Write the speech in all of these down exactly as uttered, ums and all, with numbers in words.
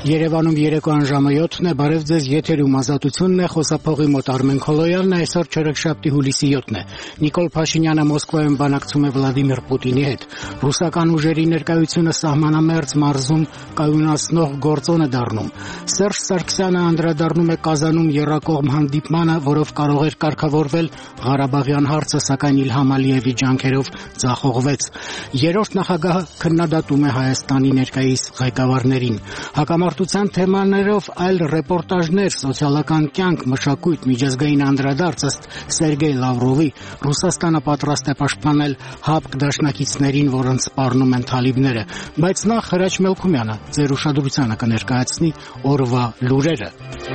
Երևանում երեկոյան ժամը յոթն է, բարև ձեզ, եթերում ազատությունն է, խոսափողի մոտ Արմեն Քոլոյանն է, այսօր չորեքշաբթի հուլիսի յոթն է։ Նիկոլ Փաշինյանը Մոսկվայում բանակցում է Վլադիմիր Պուտինի հետ։ Ռուսական ուժերի ներկայությունը սահմանամերձ մարզում կայունացնող գործոն է դառնում։ Սերժ Սարգսյանը անդրադառնում է Կազանում եռակողմ հանդիպմանը, որով կարող էր կարգավորվել Ղարաբաղյան հարցը, սակայն Իլհամ Ալիևի ջանքերով ձախողվեց։ Երրորդ նախագահը քննադատում է Հայաստանի ներկայիս ղեկավարներին։ Հակամարտության թեմաներով այլ ռեպորտաժներ, սոցիալական կյանք, մշակույթ, միջազգային անդրադարձ ըստ Սերգեյ Լավրովի, Ռուսաստանը պատրաստ է պաշտպանել ՀԱՊԿ դաշնակիցներին, որոնց սպառնում են թալիբները, բայց նախ Հրաչ Մելքումյանը ձեր ուշադրությանը կներկայացնի օրվա լուրերը։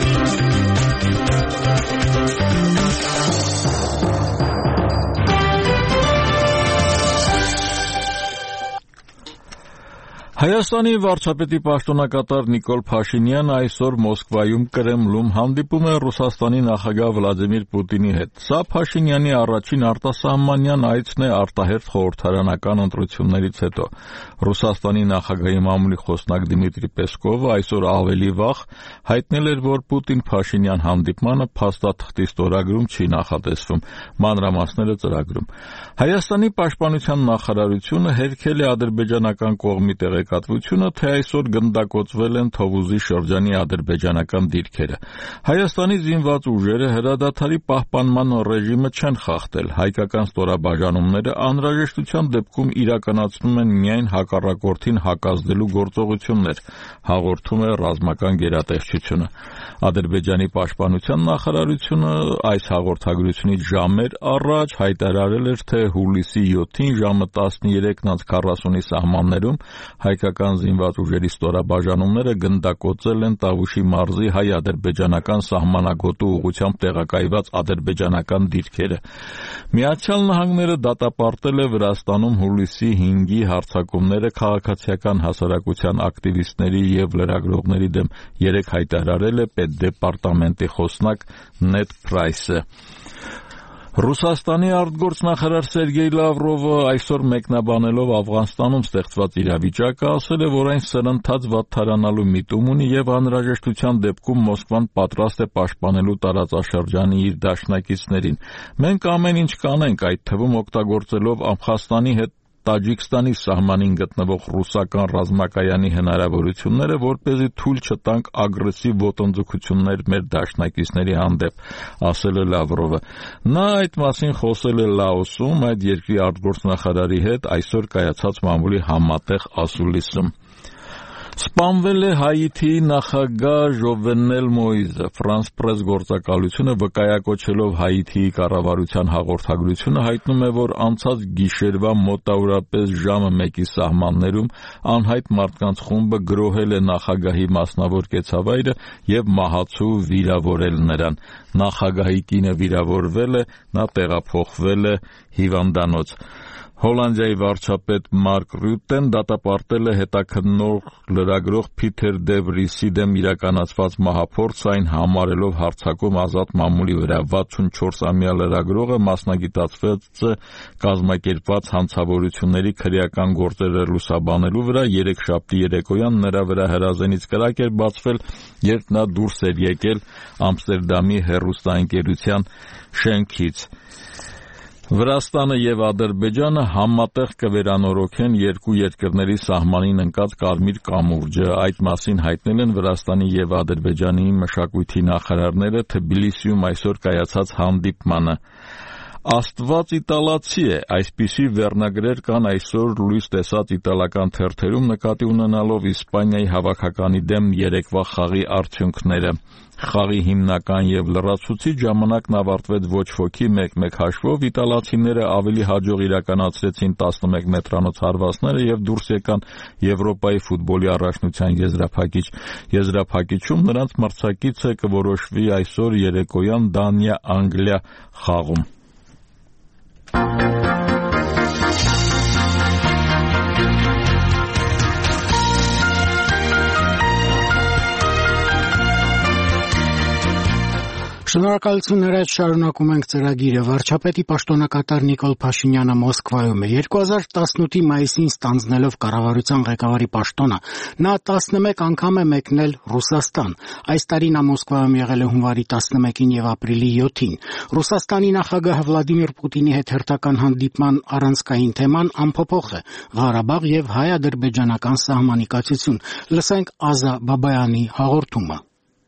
Հայաստանի վարչապետի պաշտոնակատար Նիկոլ Փաշինյանը այսօր Մոսկվայում Կրեմլում հանդիպում է Ռուսաստանի նախագահ Վլադիմիր Պուտինի հետ։ Սա Փաշինյանի առաջին արտասահմանյան այցն է արտահերթ խորհրդարանական ընտրություններից հետո։ Ռուսաստանի նախագահի մամուլի խոսնակ Դմիտրի Պեսկովը այսօր ավելի վաղ հայտնել էր, որ Պուտին-Փաշինյան հանդիպմանը փաստաթղթի ստորագրում չի նախատեսվում, մանրամասները ծրագրում։ Հայաստանի պաշտպանության նախարարությունը հերքել է ադրբեջանական կողմի տեղեկատվությունը, թե այսօր գնդակոծվել են Թովուզի շրջանի ադրբեջանական դիրքերը։ Հայաստանի զինված ուժերը հրադադարի պահպանման ռեժիմը չեն խախտել։ Հայկական ստորաբաժանումները անհրաժեշտության դեպքում իրականացնում են միայն հակառակորդին հակազդելու գործողություններ, հաղորդում է ռազմական գերատեսչությունը։ Ադրբեջանի պաշտպանության նախարարությունը այս հաղորդագրությունից ժամեր առաջ հայտարարել էր, թե հուլիսի յոթին ժամը տասներեքն անց քառասունի սահմաններում հայկական զինված ուժերի ստորաբաժանումները գնդակոծել են Տավուշի մարզի հայ-ադրբեջանական սահմանագոտու ուղղությամբ տեղակայված ադրբեջանական դիրքերը։ Միացյալ Նահանգները դատապարտել է Վրաստանում հուլիսի հինգի հարձակումները քաղաքացիական հասարակության ակտիվիստների և լրագրողների դեմ, երեկ հայտարարել է պետդեպարտամենտի խոսնակ Նեդ Պրայսը։ Ռուսաստանի արտգործնախարար Սերգեյ Լավրովը այսօր մեկնաբանելով Աֆղանստանում ստեղծված իրավիճակը ասել է, որ այն սրընթաց վատթարանալու միտում ունի և անհրաժեշտության դեպքում Մոսկվան պատրաստ է պաշտպանելու տարածաշրջանի իր դաշնակիցներին։ Մենք ամեն ինչ կանենք, այդ թվում օգտագործելով Աֆղանստանի հետ Տաջիկստանի սահմանին գտնվող ռուսական ռազմակայանի հնարավորությունները, որպեսզի թույլ չտանք ագրեսիվ ոտնձգություններ մեր դաշնակիցների հանդեպ, ասել է Լավրովը։ Նա այդ մասին խոսել է Լաոսում այդ երկրի արտգործնախարարի հետ այսօր կայացած մամուլի համատեղ ասուլիսում։ Սպանվել է Հայիթիի նախագահ Ժովենել Մոիզը։ Ֆրանս պրես գործակալությունը վկայակոչելով Հայիթիի կառավարության հաղորդագրությունը հայտնում է, որ անցած գիշերվա մոտավորապես ժամը մեկի սահմաններում անհայտ մարդկանց խումբը գրոհել է նախագահի մասնավոր կեցավայրը և մահացու վիրավորել նրան։ Նախագահի կինը վիրավորվել է, նա տեղափոխվել է հիվանդանոց։ Հոլանդիայի վարչապետ Մարկ Ռյուտեն դատապարտել է հետաքննող լրագրող Փիթեր դե Վրիսի դեմ իրականացված մահափորձը, այն համարելով հարձակում ազատ մամուլի վրա։ վաթսունչորսամյա լրագրողը մասնագիտացված է կազմակերպված հանցավորությունների քրեական գործերը լուսաբանելու վրա։ Երեքշաբթի երեկոյան նրա վրա հրազենից կրակ էր բացվել, երբ նա դուրս էր եկել Ամստերդամի հեռուստաընկերության շենքից։ Վրաստանը և Ադրբեջանը համատեղ կվերանորոգեն երկու երկրների սահմանին ընկած կարմիր կամուրջը։ Այդ մասին հայտնել են Վրաստանի և Ադրբեջանի մշակույթի նախարարները Թբիլիսիում այսօր կայացած հանդիպմանը։ Աստված իտալացի է, այսպիսի վերնագրեր կան այսօր լույս տեսած իտալական թերթերում, նկատի ունենալով Իսպանիայի հավաքականի դեմ երեկվա խաղի արդյունքները։ Խաղի հիմնական և լրացուցիչ ժամանակն ավարտվեց ոչ ոքի մեկ-մեկ հաշվով, իտալացիները ավելի հաջող իրականացրեցին տասնմեկ մետրանոց հարվածները և դուրս եկան Եվրոպայի ֆուտբոլի առաջնության եզրափակիչ եզրափակիչում, նրանց մրցակիցը կորոշվի այսօր երեկոյան Դանիա-Անգլիա խաղում։ Շնորհակալություն ներած շարունակում ենք ծրագիրը։ Վարչապետի պաշտոնակատար Նիկոլ Փաշինյանը Մոսկվայում է։ երկու հազար տասնութի մայիսին ստանձնելով կառավարության ղեկավարի պաշտոնը, նա տասնմեկ անգամ է մեկնել Ռուսաստան։ Այս տարի նա Մոսկվայում եղել է հունվարի տասնմեկին եւ ապրիլի յոթին։ Ռուսաստանի նախագահ Վլադիմիր Պուտինի հետ հերթական հանդիպման առանցքային թեման անփոփոխ է՝ Ղարաբաղ եւ հայ-ադրբեջանական սահմանի կացություն։ Լսենք Ազա Բաբայանի հաղորդումը։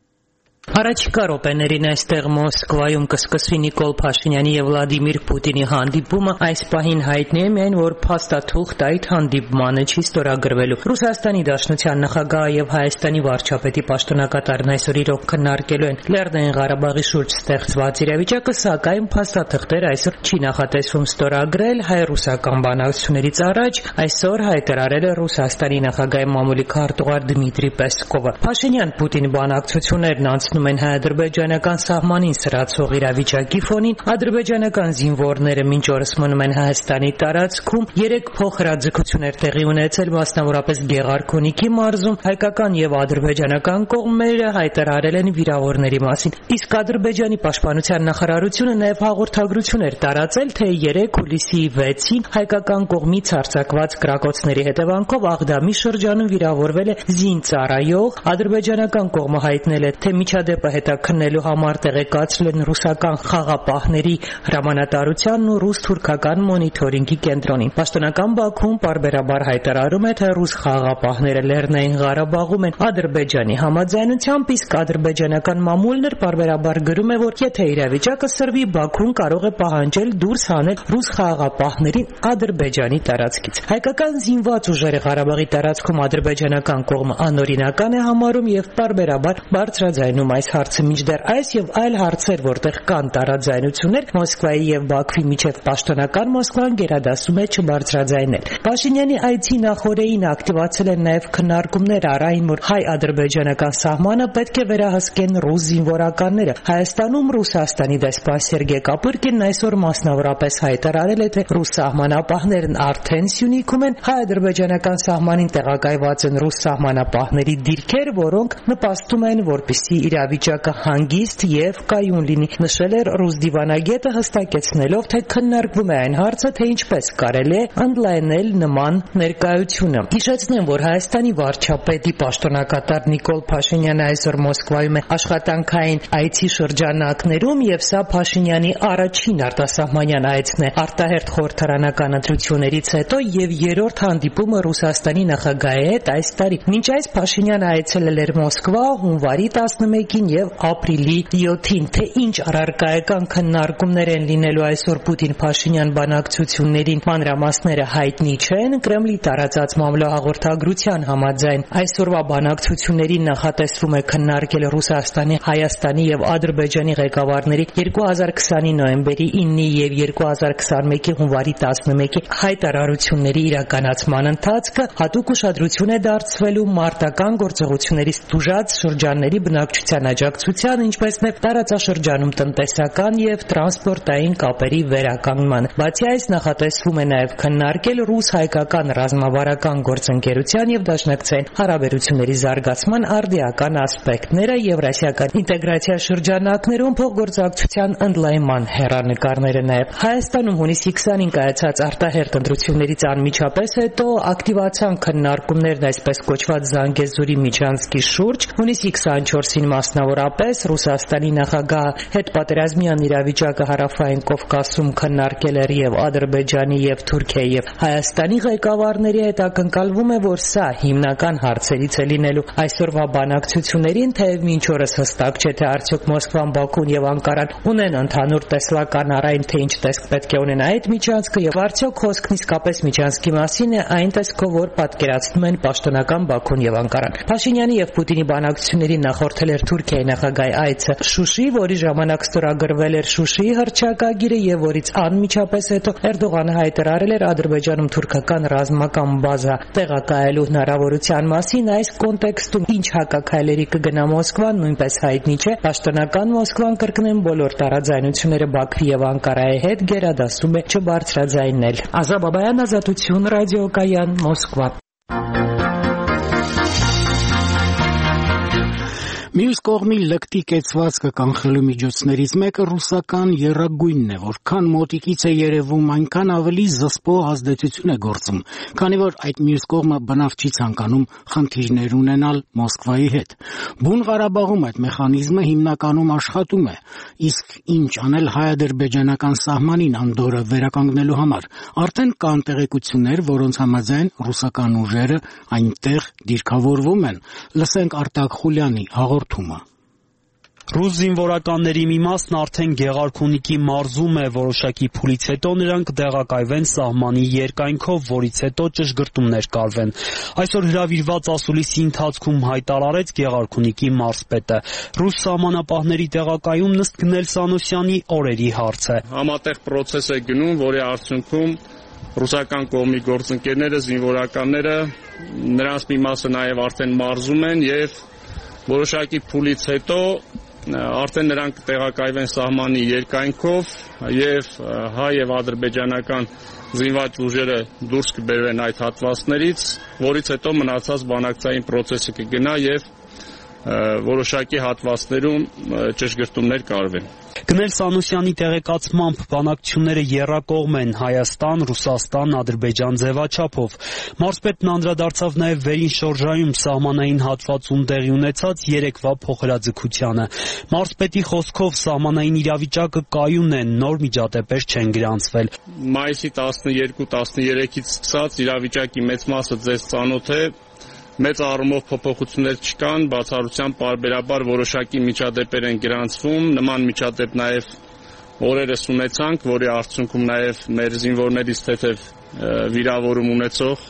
Առաջիկա րոպեներին այստեղ Մոսկվայում կսկսվի Նիկոլ Փաշինյանի եւ Վլադիմիր Պուտինի հանդիպումը։ Այս պահին հայտնի է միայն, որ փաստաթուղթ այդ հանդիպմանը չի ստորագրվելու։ Ռուսաստանի Դաշնության նախագահը եւ Հայաստանի վարչապետի պաշտոնակատարն այսօր իրոք քննարկելու են Լեռնային Ղարաբաղի շուրջ ստեղծված իրավիճակը, սակայն փաստաթղթեր այսօր չի նախատեսվում ստորագրել։ Հայ-ռուսական բանակցություններից առաջ այսօր հայտարարել է Ռուսաստանի նախագահի մամուլի քարտուղար Դմիտրի Պեսկովը։ Փաշինյան-Պուտին բանակցություններն անցնում են հայ-ադրբեջանական սահմանին սրացող իրավիճակի ֆոնին։ Ադրբեջանական զինվորները մինչ օրս մնում են Հայաստանի տարածքում։ Երեք փոխհրաձգություններ տեղի ունեցել, մասնավորապես Գեղարքունիքի մարզում։ Հայկական եւ ադրբեջանական կողմերը հայտարարել են վիրավորների մասին։ Իսկ Ադրբեջանի պաշտպանության նախարարությունը նաեւ հաղորդագրություն էր տարածել, թե երեք հուլիսի վեցին հայկական կողմից արձակված կրակոցների հետևանքով Աղդամի շրջանում վիրավորվել է զինծառայող։ Ադրբեջանական կողմը հայտնել է, թե միջադեպը հետաքննելու համար տեղեկացրել են ռուսական խաղապահների հրամանատարությանն ու ռուս-թուրքական մոնիթորինգի կենտրոնին։ Պաշտոնական Բաքուն պարբերաբար հայտարարում է, թե ռուս խաղապահները Լեռնային Ղարաբաղում են Ադրբեջանի համաձայնությամբ, իսկ ադրբեջանական մամուլն էր պարբերաբար գրում է, որ եթե իրավիճակը սրվի, Բաքուն կարող է պահանջել դուրս հանել ռուս խաղապահներին Ադրբեջանի տարածքից։ Հայկական զինված ուժերը Ղարաբաղի տարածքում ադրբեջանական կողմը անօրինական է համարում եւ պարբերաբար բարձրաձայնում այս հարցը, մինչդեռ այս եւ այլ հարցեր, որտեղ կան տարաձայնություններ, Մոսկվայի եւ Բաքվի միջև պաշտոնական Մոսկվան գերադասում է չբարձրաձայնել։ Փաշինյանի այցի նախօրեին ակտիվացել են նաեւ քննարկումներ առ այն, որ հայ-ադրբեջանական սահմանը պետք է վերահսկեն ռուս զինվորականները։ Հայաստանում Ռուսաստանի դեսպան Սերգեյ Կապուրկինն այսօր մասնավորապես հայտարարել է, թե ռուս սահմանապահներն արդեն Սյունիքում են, հայ-ադրբեջանական սահմանին տեղակայված են ռուս սահմանապահների դիրքեր, որոնք նպաստում են, որպեսզի իրավիճակը հանգիստ եւ կայուն լինի։ Նշել էր ռուս դիվանագետը, հստակեցնելով, թե քննարկվում է այն հարցը, թե ինչպես կարելի է ընդլայնել նման ներկայությունը։ Հիշեցնեմ, որ Հայաստանի վարչապետի պաշտոնակատար Նիկոլ Փաշինյանը այսօր Մոսկվայում է աշխատանքային այցի շրջանակներում եւ սա Փաշինյանի առաջին արտասահմանյան այցն է արտահերթ խորհրդարանական ընտրություններից հետո եւ երրորդ հանդիպումը Ռուսաստանի նախագահի հետ այս տարի։ Մինչ այս Փաշինյանը այցելել էր Մոսկվա հունվարի տասնմեկին եւ ապրիլի յոթին, թե ինչ առարկայական քննարկումներ են լինելու այսօր Պուտին-Փաշինյան բանակցություններին, մանրամասները հայտնի չեն։ Կրեմլի տարածած մամլոհաղորդագրության համաձայն այսօրվա բանակցություններին նախատեսվում է քննարկել Ռուսաստանի, Հայաստանի եւ Ադրբեջանի ղեկավարների երկու հազար քսանի նոյեմբերի իննի եւ երկու հազար քսանմեկի հունվարի տասնմեկի հայտարարությունների իրականացման ընթացքը։ Հատուկ ուշադրություն է դարձվելու մարտական գործողություններից տուժած շրջանների բնակչության աջակցության, ինչպես նաև տարածաշրջանում տնտեսական եւ տրանսպորտային կապերի վերականգնման։ Բացի այս, նախատեսվում է նաև քննարկել ռուս-հայկական ռազմավարական գործընկերության եւ դաշնակցային հարաբերությունների զարգացման արդիական ասպեկտները, եվրասիական ինտեգրացիա շրջանակներում փոխգործակցության ընդլայնման հեռանկարները նաև։ Հայաստանում հունիսի քսանին կայացած արտահերթ ընտրություններից անմիջապես հետո ակտիվացան քննարկումներն այսպես կոչված Զանգեզուրի միջանցքի շուրջ։ Հունիսի քսանչորսին մասնավորապես Ռուսաստանի նախագահը հետպատերազմյան իրավիճակը Հարավային Կովկասում քննարկել էր եւ Ադրբեջանի եւ Թուրքիայի եւ Հայաստանի ղեկավարների հետ ակնկալվում է, որ սա հիմնական հարցերից է լինելու այսօրվա բանակցություններին, թեև մինչ օրս հստակ չէ, թե արդյոք Մոսկվան, Բաքուն եւ Անկարան ունեն ընդհանուր տեսլական առայն, թե ինչ տեսք պետք է ունենա այդ միջանցքը եւ արդյոք խոսքն իսկապես միջանցքի մասին է, այն տեսքով, որ պատկերացնում են պաշտոնական Բաքուն եւ Անկարան։ Փաշինյանի եւ Պուտինի բանակցություններին նախորդել էր Թուրքիայի նախագահի այցը Շուշի, որի ժամանակ ստորագրվել էր Շուշիի հռչակագիրը եւ որից անմիջապես հետո Էրդողանը հայտարարել էր Ադրբեջանում թուրքական ռազմական բազա տեղակայելու հնարավորության մասին։ Այս կոնտեքստում ինչ հակաքայլերի կգնա Մոսկվան, նույնպես հայտնի չէ։ Պաշտոնական Մոսկվան, կրկնեմ, բոլոր տարաձայնությունները Բաքվի եւ Անկարայի հետ գերադասում է չբարձրաձայնել։ Ազա Բաբայան, Ազատություն, ռադիոկայան, Մոսկվա։ Մյուս կողմի լկտի կեցվածքը կանխելու միջոցներից մեկը ռուսական եռագույնն է, որքան մոտիկից է երևում, այնքան ավելի զսպող ազդեցություն է գործում, քանի որ այդ մյուս կողմը բնավ չի ցանկանում խնդիրներ ունենալ Մոսկվայի հետ։ Բուն Ղարաբաղում այդ մեխանիզմը հիմնականում աշխատում է, իսկ ինչ անել հայ-ադրբեջանական սահմանին անդորը վերականգնելու համար։ Արդեն կան տեղեկություններ, որոնց համաձայն ռուսական ուժերը այնտեղ դիրքավորվում են։ Լսենք Արտակ Խուլյանի հաղորդումը։ Ռուս զինվորականների մի մասն արդեն Գեղարքունիքի մարզում է, որոշակի փուլից հետո նրանք տեղակայվեն սահմանի երկայնքով, որից հետո ճշգրտումներ կարվեն։ Այսօր հրավիրված ասուլիսի ընթացքում հայտարարեց Գեղարքունիքի մարզպետը։ Ռուս սահմանապահների տեղակայումն ըստ Գնել Սանոսյանի օրերի հարց է։ Համատեղ process է գնում, որի արդյունքում ռուսական կողմի գործընկերները, զինվորականները, նրանց մի մասը նաև արդեն մարզում են եւ որոշակի փուլից հետո արդեն նրանք տեղակայվեն սահմանի երկայնքով եւ հայ եւ ադրբեջանական զինված ուժերը դուրս կբերվեն այդ հատվածներից, որից հետո մնացած բանակցային process-ը կգնա եւ որոշակի հատվածներում ճշգրտումներ կարվեն։ Գնել Սանոսյանի տեղեկացմամբ բանակցությունները եռակողմ են Հայաստան, Ռուսաստան, Ադրբեջան ձևաչափով։ Մարզպետն անդրադարձավ նաև վերին շորժայում սահմանային հատվածում տեղի ունեցած երեկվա փոխհրաձգությանը։ Մարզպետի խոսքով սահմանային իրավիճակը կայուն է, նոր միջադեպեր չեն գրանցվել։ Մայիսի տասներկու տասներեքից սկսած իրավիճակի մեծ մասը ձեզ ծանոթ է։ Մեծ առումով փոփոխություններ չկան, բացառությամբ պարբերաբար որոշակի միջադեպեր են գրանցվում, նման միջադեպ նաև օրերս ունեցանք, որի արդյունքում նաև մեր զինվորներից թեթև վիրավորում ունեցող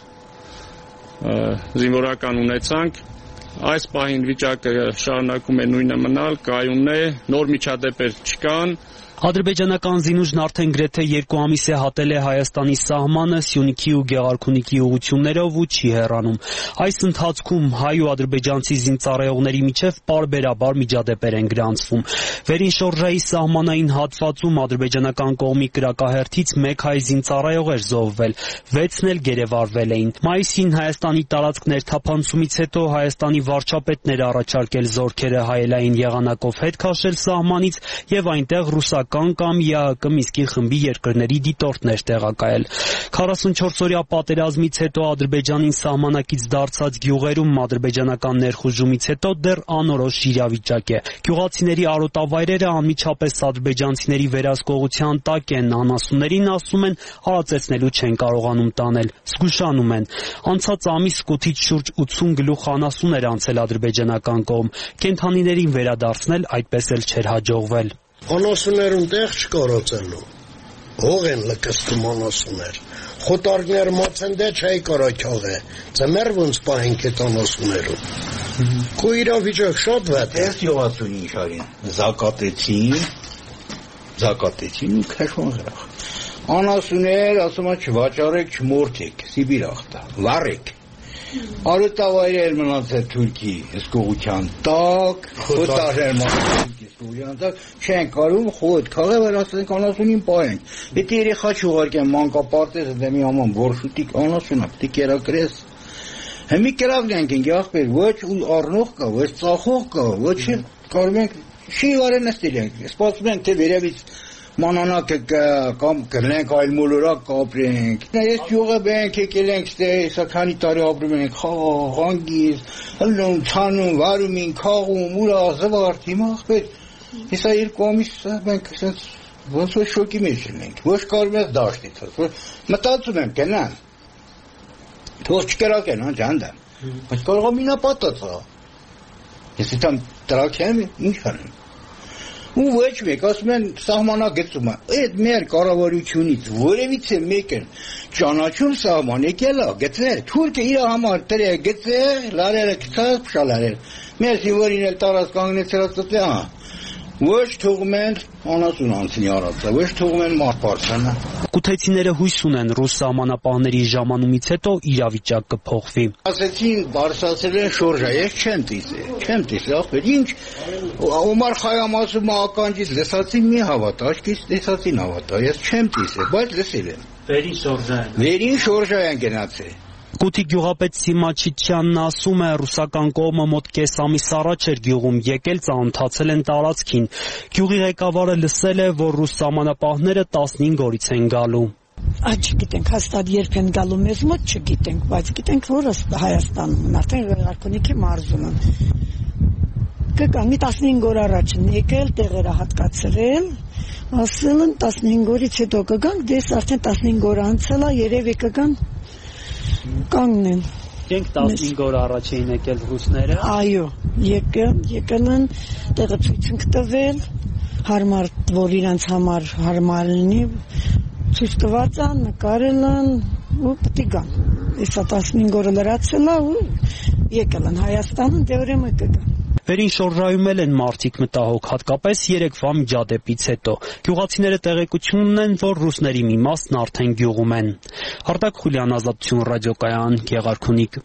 զինվորական ունեցանք։ Այս պահին վիճակը շարունակում է նույնը մնալ, կայուն է, նոր միջադեպեր չկան։ Ադրբեջանական զինուժն արդեն գրեթե երկու ամիս է հատել է Հայաստանի սահմանը Սյունիքի ու Գեղարքունիքի ուղղություններով ու չի հեռանում։ Այս ընթացքում հայ ու ադրբեջանցի զինծառայողների միջև պարբերաբար միջադեպեր են գրանցվում։ Վերին շորժայի սահմանային հատվածում ադրբեջանական կողմի կրակահերթից մեկ հայ զինծառայող էր զոհվել, վեցն էլ գերեվարվել էին։ Մայիսին Հայաստանի տարածք ներթափանցումից հետո Հայաստանի վարչապետն էր առաջարկել զորքերը հայելային եղանակով հետ քաշել սահմանից եւ այնտեղ ռուսական կամ ԵԱՀԿ Մինսկի խմբի երկրների դիտորդներ տեղակայել։ քառասունչորսօրյա պատերազմից հետո Ադրբեջանին սահմանակից դարձած գյուղերում ադրբեջանական ներխուժումից հետո դեռ անորոշ իրավիճակ է։ Գյուղացիների արոտավայրերը անմիջապես ադրբեջանցիների վերահսկողության տակ են, անասուններին ասում են արածեցնելու չեն կարողանում տանել, զգուշանում են։ Անցած ամիս սկութից շուրջ ութսուն գլուխ անասուն էր անցել ադրբեջանական կողմ, կենդանիներին վերադարձնել այդպես էլ չէր հաջողվել։ Անասուններուն տեղ չկարացելու, հող են լկստում անասուներ, խոտարգներ մացեն դե չայ կարաքյաղ է, ծմեր ոնց պահենք էտ անասուներուն, կու իրավիճակ շատ վետ է։ Ես յողացուն ինշարին, զակատեցին, զակատեցին ու քեշոն գրախ, անասուներ ասում է չվաճարեք, չմորթեք, Սիբիր աղտա, լարեք, արոտավայրեր մնացել Թուրքի հսկողության տակ, խոտարներ մնացել չեն կարում խոտ քաղը վեր ասենք անասունին պահենք։ Եթե երեխա չուղարկեն մանկապարտեզը դե մի աման որշուտիկ անասունա, պիտի կերակրես։ Հիմի կերակրենք ենք ախպեր, ոչ առնող կա, ոչ ծախող կա, ոչ կարում ենք չի վարեն նստել ենք, սպասում ենք թե վերևից մանանակը կամ կրնենք այլ մոլորակ կապրենք։ Ես յուղը բենք եկել ենք ստե քանի տարի ապրում ենք, հանգիս, հլնում, ցանում, վարում ենք, խաղում, ուրա զվարթ, հիմա ախպեր Հեսա երկու ամիս մենք ոնց որ շոկի մեջ ենք, ոչ կարում ես դաշտից, մտածում եմ կենան, թող չկերակեն, ջանդա, բայց կարող եմ ինապատած ա, ես իթամ տրակեմ, ինչ անեմ, ու ոչ մեկ, ասում են սահմանագծում է, այդ մեր կառավարությունից որևից է մեկ են ճանաչում սահման եկել է, գծեր, թուրքը իր համար տրե գծեր, լարերը կցած, փշալարեր, մեր զինվորին էլ տարած կանգնեցրած տտե, հա, ոչ թողում են անասուն անցնի արածը, ոչ թողում են մարպարցանը։ Կութեցիները հույս ունեն ռուս սահմանապահների ժամանումից հետո իրավիճակ կփոխվի։ Ասեցին, բարձրացել են շորժա, ես չեմ տեսել, չեմ տեսել, ախպեր, ինչ Օմար Խայամ ասում է ականջից լսածին մի հավատա, աչքից տեսածին հավատա, ես չեմ տեսել, բայց լսել եմ։ Վերին շորժա են։ Վերին շորժա են գնացել։ Կոթի գյուղապետ Սիմաչիչյանն ասում է, ռուսական կողմը մոտ կես ամիս առաջ էր գյուղում եկել, ծանոթացել են տարածքին։ Գյուղի ղեկավարը լսել է, որ ռուս սահմանապահները տասնհինգ օրից են գալու։ Չգիտենք, հաստատ երբ են գալու մեզ մոտ չգիտենք, բայց գիտենք, որ Հայաստանում արդեն Գեղարքունիքի մարզում են։ Կգան, մի տասնհինգ օր առաջ են եկել, տեղերը հատկացրել, ասել են տասնհինգ օրից հետո կգանք, դες արդեն տասնհինգ օր անցել է, երևի կգան կանգնեն։ Դենք տասնհինգ օր առաջ էին եկել ռուսները։ Այո, եկել, եկել են, տեղը ցույց են տվել, հարմար, որ իրանց համար հարմար լինի, ցույց տված են, նկարել են, ու պետք է գան։ Իսկ տասնհինգ օրը լրացել է ու եկել են Հայաստան, դե ուրեմն կգան։ Վերին շորժայում են մարդիկ մտահոգ, հատկապես երեկվա միջադեպից հետո։ Գյուղացիները տեղեկություն ունեն, որ ռուսների մի մասն արդեն գյուղում են։ Արտակ Խուլյան, Ազատություն ռադիոկայան, Գեղարքունիք։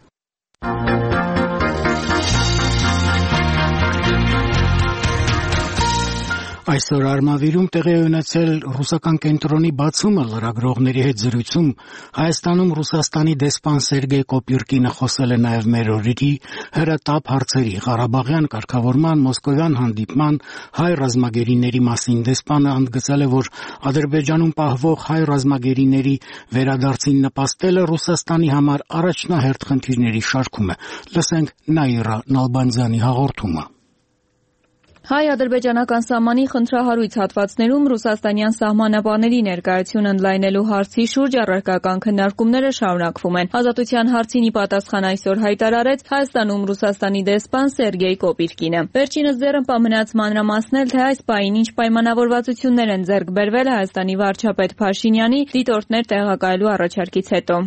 Այսօր Արմավիրում տեղի է ունեցել ռուսական կենտրոնի բացումը լրագրողների հետ զրույցում Հայաստանում Ռուսաստանի դեսպան Սերգեյ Կոպյուրկինը խոսել է նաև մեր օրերի հրատապ հարցերի Ղարաբաղյան կարգավորման մոսկովյան հանդիպման հայ ռազմագերիների մասին դեսպանը ընդգծել է, որ Ադրբեջանում պահվող հայ ռազմագերիների վերադարձին նպաստելը Ռուսաստանի համար առաջնահերթ խնդիրների շարքում է։ Լսենք Նաիրա Նալբանդյանի հաղորդումը։ Հայ-ադրբեջանական սահմանի խնդրահարույց հատվածներում ռուսաստանյան սահմանապահների ներկայություն ընդլայնելու հարցի շուրջ առարկական քննարկումները շարունակվում են։ Ազատության հարցին ի պատասխան այսօր հայտարարեց Հայաստանում Ռուսաստանի դեսպան Սերգեյ Կոպիրկինը։ Վերջինս ձեռնպա մնաց մանրամասնել, թե այս պահին ինչ պայմանավորվածություններ են ձեռք բերվել Հայաստանի վարչապետ Փաշինյանի դիտորդներ տեղակայելու առաջարկից հետո։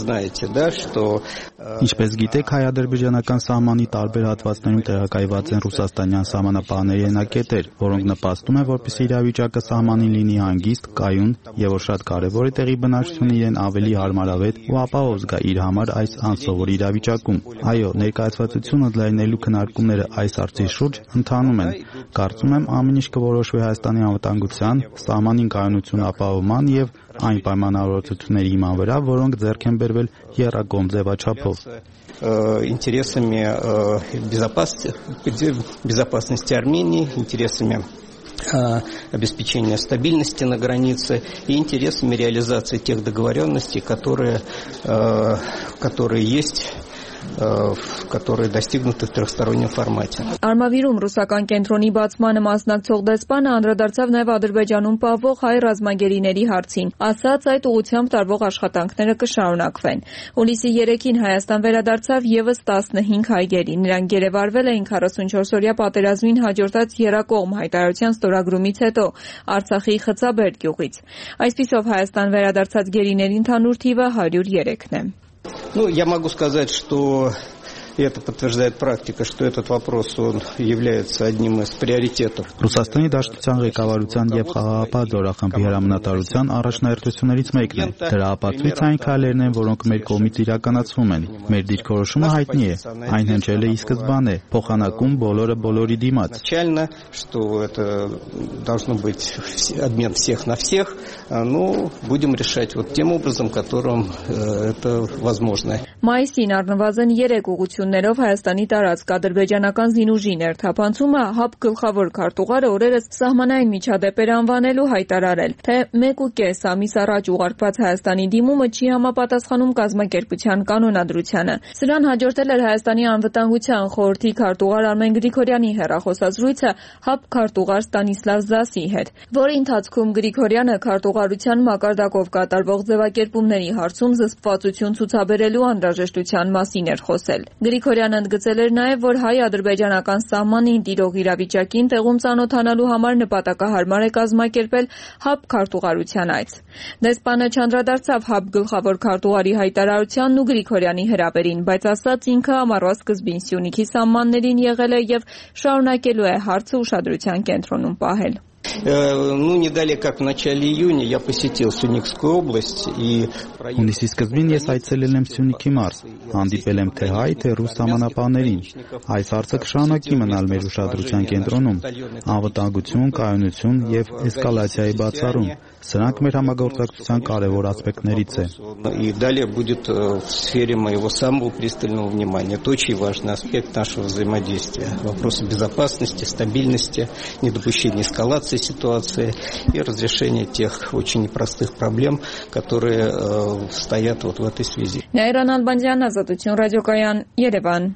Ինչպես գիտեք, հայ-ադրբեջանական սահմանի տարբեր հատվածներում տեղակայված են ռուսաստանյան սահմանապահների ենակետեր, որոնք նպաստում են, որպեսզի իրավիճակը սահմանին լինի հանգիստ, կայուն եւ որ շատ կարեւոր է տեղի բնակչությունը իրեն ավելի հարմարավետ ու ապահով զգա իր համար այս անսովոր իրավիճակում։ Այո, ներկայացվածությունը ընդլայնելու քննարկումները այս հարցի շուրջ ընթանում են։ Կարծում եմ, ամեն ինչ կորոշվի Հայաստանի անվտանգության, սահմանին կայունություն ապահովման եւ այն պայմանավորվածությունների հիման վրա, որոնք ձեռք են բերվել եռակողմ ձևաչափով։ Интересами безопасности, безопасности Армении, интересами обеспечения стабильности на границе и интересами реализации тех договоренностей, которые, которые есть, которые достигнуты в трехстороннем формате. Արմավիրում ռուսական կենտրոնի բացմանը մասնակցող դեսպանը անդրադարձավ նաև Ադրբեջանում պահվող հայ ռազմագերիների հարցին։ Ասաց, այդ ուղղությամբ տարվող աշխատանքները կշարունակվեն։ Հուլիսի երեքին Հայաստան վերադարձավ եւս տասնհինգ հայ գերի։ Նրանք գերեվարվել էին քառասունչորսօրյա պատերազմին հաջորդած եռակողմ հայտարարության ստորագրումից հետո Արցախի Խծաբերդ գյուղից։ Այսպիսով Հայաստան վերադարձած գերիների ընդհանուր թիվը հարյուր երեքն է։ Ну, я могу сказать, что и это подтверждает практика, что этот вопрос он является одним из приоритетов. Ռուսաստանի Դաշնության ղեկավարության եւ խաղաղապահ զորախմբի հրամանատարության առաջնահերթություններից մեկն է։ Դրա ապացույց այն քայլերն են, որոնք մեր կողմից իրականացվում են։ Մեր դիրքորոշումը հայտնի է։ Այն հնչել է ի սկզբանե, փոխանակում բոլորը բոլորի դիմաց։ Изначально, что это должно быть обмен всех на всех, ну, будем решать вот тем образом, которым это возможно. Մայիսին առնվազն երեք ուղղություններով Հայաստանի տարածք ադրբեջանական զինուժի ներթափանցումը ՀԱՊ գլխավոր քարտուղարը օրերս սահմանային միջադեպեր անվանելու հայտարարել, թե մեկ ու կես ամիս առաջ ուղարկված Հայաստանի դիմումը չի համապատասխանում կազմակերպության կանոնադրությանը։ Սրան հաջորդել էր Հայաստանի անվտանգության խորհրդի քարտուղար Արմեն Գրիգորյանի հեռախոսազրույցը ՀԱՊ քարտուղար Ստանիսլավ Զասի հետ, որի ընթացքում Գրիգորյանը քարտուղարության մակարդակով կատարվող ձևակերպումների հարցում զսպվածություն ցուցաբերելու անհրաժեշտության մասին էր խոսել։ Գրիգորյանը ընդգծել էր նաև, որ հայ-ադրբեջանական սահմանին տիրող իրավիճակին տեղում ծանոթանալու համար նպատակահարմար է կազմակերպել ՀԱՊ քարտուղարության այց։ Դեսպանը չանդրադարձավ ՀԱՊ գլխավոր քարտուղարի հայտարարությանն ու Գրիգորյանի հրավերին, բայց ասաց ինքը ամառվա սկզբին Սյունիքի սահմաններին եղել է եւ շարունակելու է հարցը ուշադրության կենտրոնում պահել։ Ну, не далее, как в начале июня, я посетил Сюникскую область и... Հունիսի սկզբին ես այցելել եմ Սյունիքի մարզ, հանդիպել եմ թե հայ, թե ռուս սահմանապահներին։ Այս հարցը կշարունակի մնալ մեր ուշադրության կենտրոնում, անվտանգություն, կայունություն եւ էսկալացիայի բացառում։ Սրանք մեր համագործակցության կարևոր ասպեկտներից է։ И далее будет в сфере моего самого пристального внимания. Это очень важный аспект нашего взаимодействия. Вопросы безопасности, стабильности, недопущения эскалации ситуации и разрешения тех очень непростых проблем, которые э, стоят вот в этой связи. Նաիրան Ալբանդյան, Ազատություն ռադիոկայան, Երևան։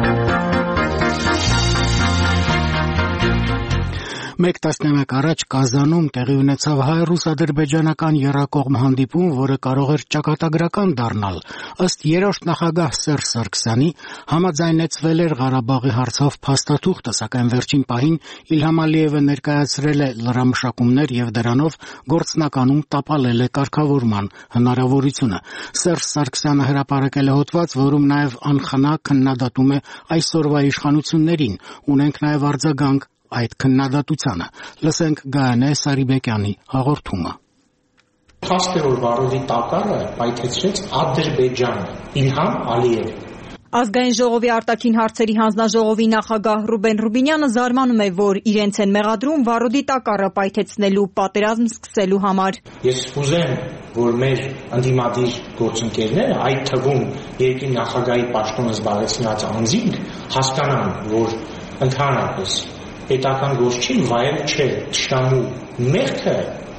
Մեկ տասնամյակ առաջ Կազանում տեղի ունեցավ հայ-ռուս-ադրբեջանական եռակողմ հանդիպում, որը կարող էր ճակատագրական դառնալ։ Ըստ երրորդ նախագահ Սերժ Սարգսյանի, համաձայնեցվել էր Ղարաբաղի հարցով փաստաթուղթը, սակայն վերջին պահին Իլհամ Ալիևը ներկայացրել է լրամշակումներ եւ դրանով գործնականում տապալել է կարգավորման հնարավորությունը։ Սերժ Սարգսյանը հրապարակել է հոդված, որում նաեւ անխնա քննադատում է այսօրվա իշխանություններին։ Ունենք նաեւ արձագանք այդ քննադատությանը։ Լսենք Գայանե Սարիբեկյանի հաղորդումը։ Փաստ է, որ վարորդի տակառը պայթեցրեց Ադրբեջանը, Իլհամ Ալիև։ Ազգային ժողովի արտաքին հարցերի հանձնաժողովի նախագահ Ռուբեն Ռուբինյանը զարմանում է, որ իրենց են մեղադրում վարորդի տակառը պայթեցնելու պատերազմ սկսելու համար։ Ես ուզեմ, որ մեր ընդդիմադիր գործընկերները, այդ թվում երկրի նախագահի պաշտոնը զբաղեցնած անձինք, հասկանան, որ ընդհանրապես պետական գործչին վայել չէ թշնամու մեղքը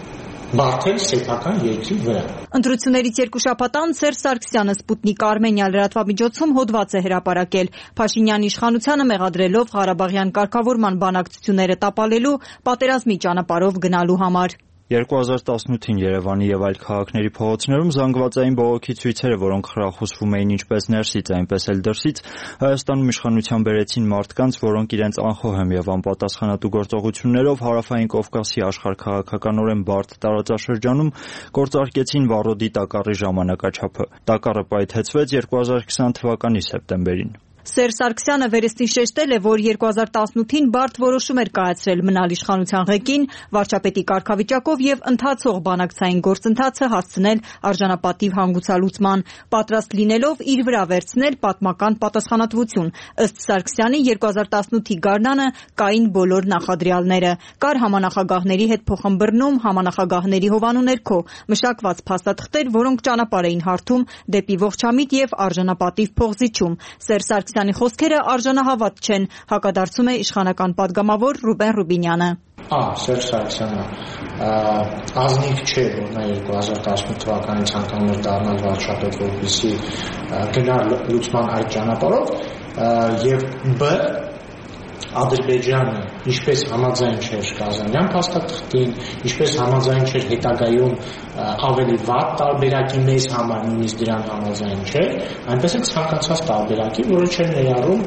բարդել սեփական երկրի վրա։ Ընտրություններից երկու շաբաթ անց Սերժ Սարգսյանը Սպուտնիկ Արմենիա լրատվամիջոցում հոդված է հրապարակել Փաշինյանի իշխանությանը մեղադրելով Ղարաբաղյան կարգավորման բանակցությունները տապալելու պատերազմի ճանապարհով գնալու համար։ երկու հազար տասնութին Երևանի եւ այլ քաղաքների փողոցներում զանգվածային բողոքի ցույցերը, որոնք խրախուսվում էին ինչպես ներսից, այնպես էլ դրսից, Հայաստանում իշխանության բերեցին մարդկանց, որոնք իրենց անխոհեմ եւ անպատասխանատու գործողություններով Հարավային Կովկասի աշխարհքաղաքականորեն բարդ տարածաշրջանում գործարկեցին վառոդի տակառի ժամանակաչափը։ Տակառը պայթեցվեց երկու հազար քսան թվականի սեպտեմբերին։ Սերժ Սարգսյանը վերստին շեշտել է, որ երկու հազար տասնութին բարդ որոշում էր կայացրել մնալ իշխանության ղեկին, վարչապետի կարգավիճակով եւ ընթացող բանակցային գործընթացը հասցնել արժանապատիվ հանգուցալուծման, պատրաստ լինելով իր վրա վերցնել պատմական պատասխանատվություն։ Ըստ Սարգսյանի երկու հազար տասնութի գարնանը կային բոլոր նախադրյալները։ Կար համանախագահների հետ փոխըմբռնում, համանախագահների հովանու ներքո մշակված փաստաթղթեր, որոնք ճանապարհ էին հարթում դեպի ողջամիտ եւ արժանապատիվ փոխզիջում։ Սերժ Սարգսյանի խոսքերը արժանահավատ չեն, հակադարձում է իշխանական падգամավոր Ռուբեն Ռուբինյանը։ Ահա Սերժ Սարգսյանը ազնիվ չէ, որ նա երկու հազար տասնութ թվականին ցանկանում էր դառնալ վարչապետ, որպեսզի գնար լուծման այդ ճանապարհով, եւ բ Ադրբեջանը ինչպես համաձայն չէր Կազանյան փաստաթղթին, ինչպես համաձայն չէր հետագայում ավելի վատ տարբերակի մեզ համար նույնիսկ դրան համաձայն չէր, այնպես էլ ցանկացած տարբերակի, որը չէր ներառում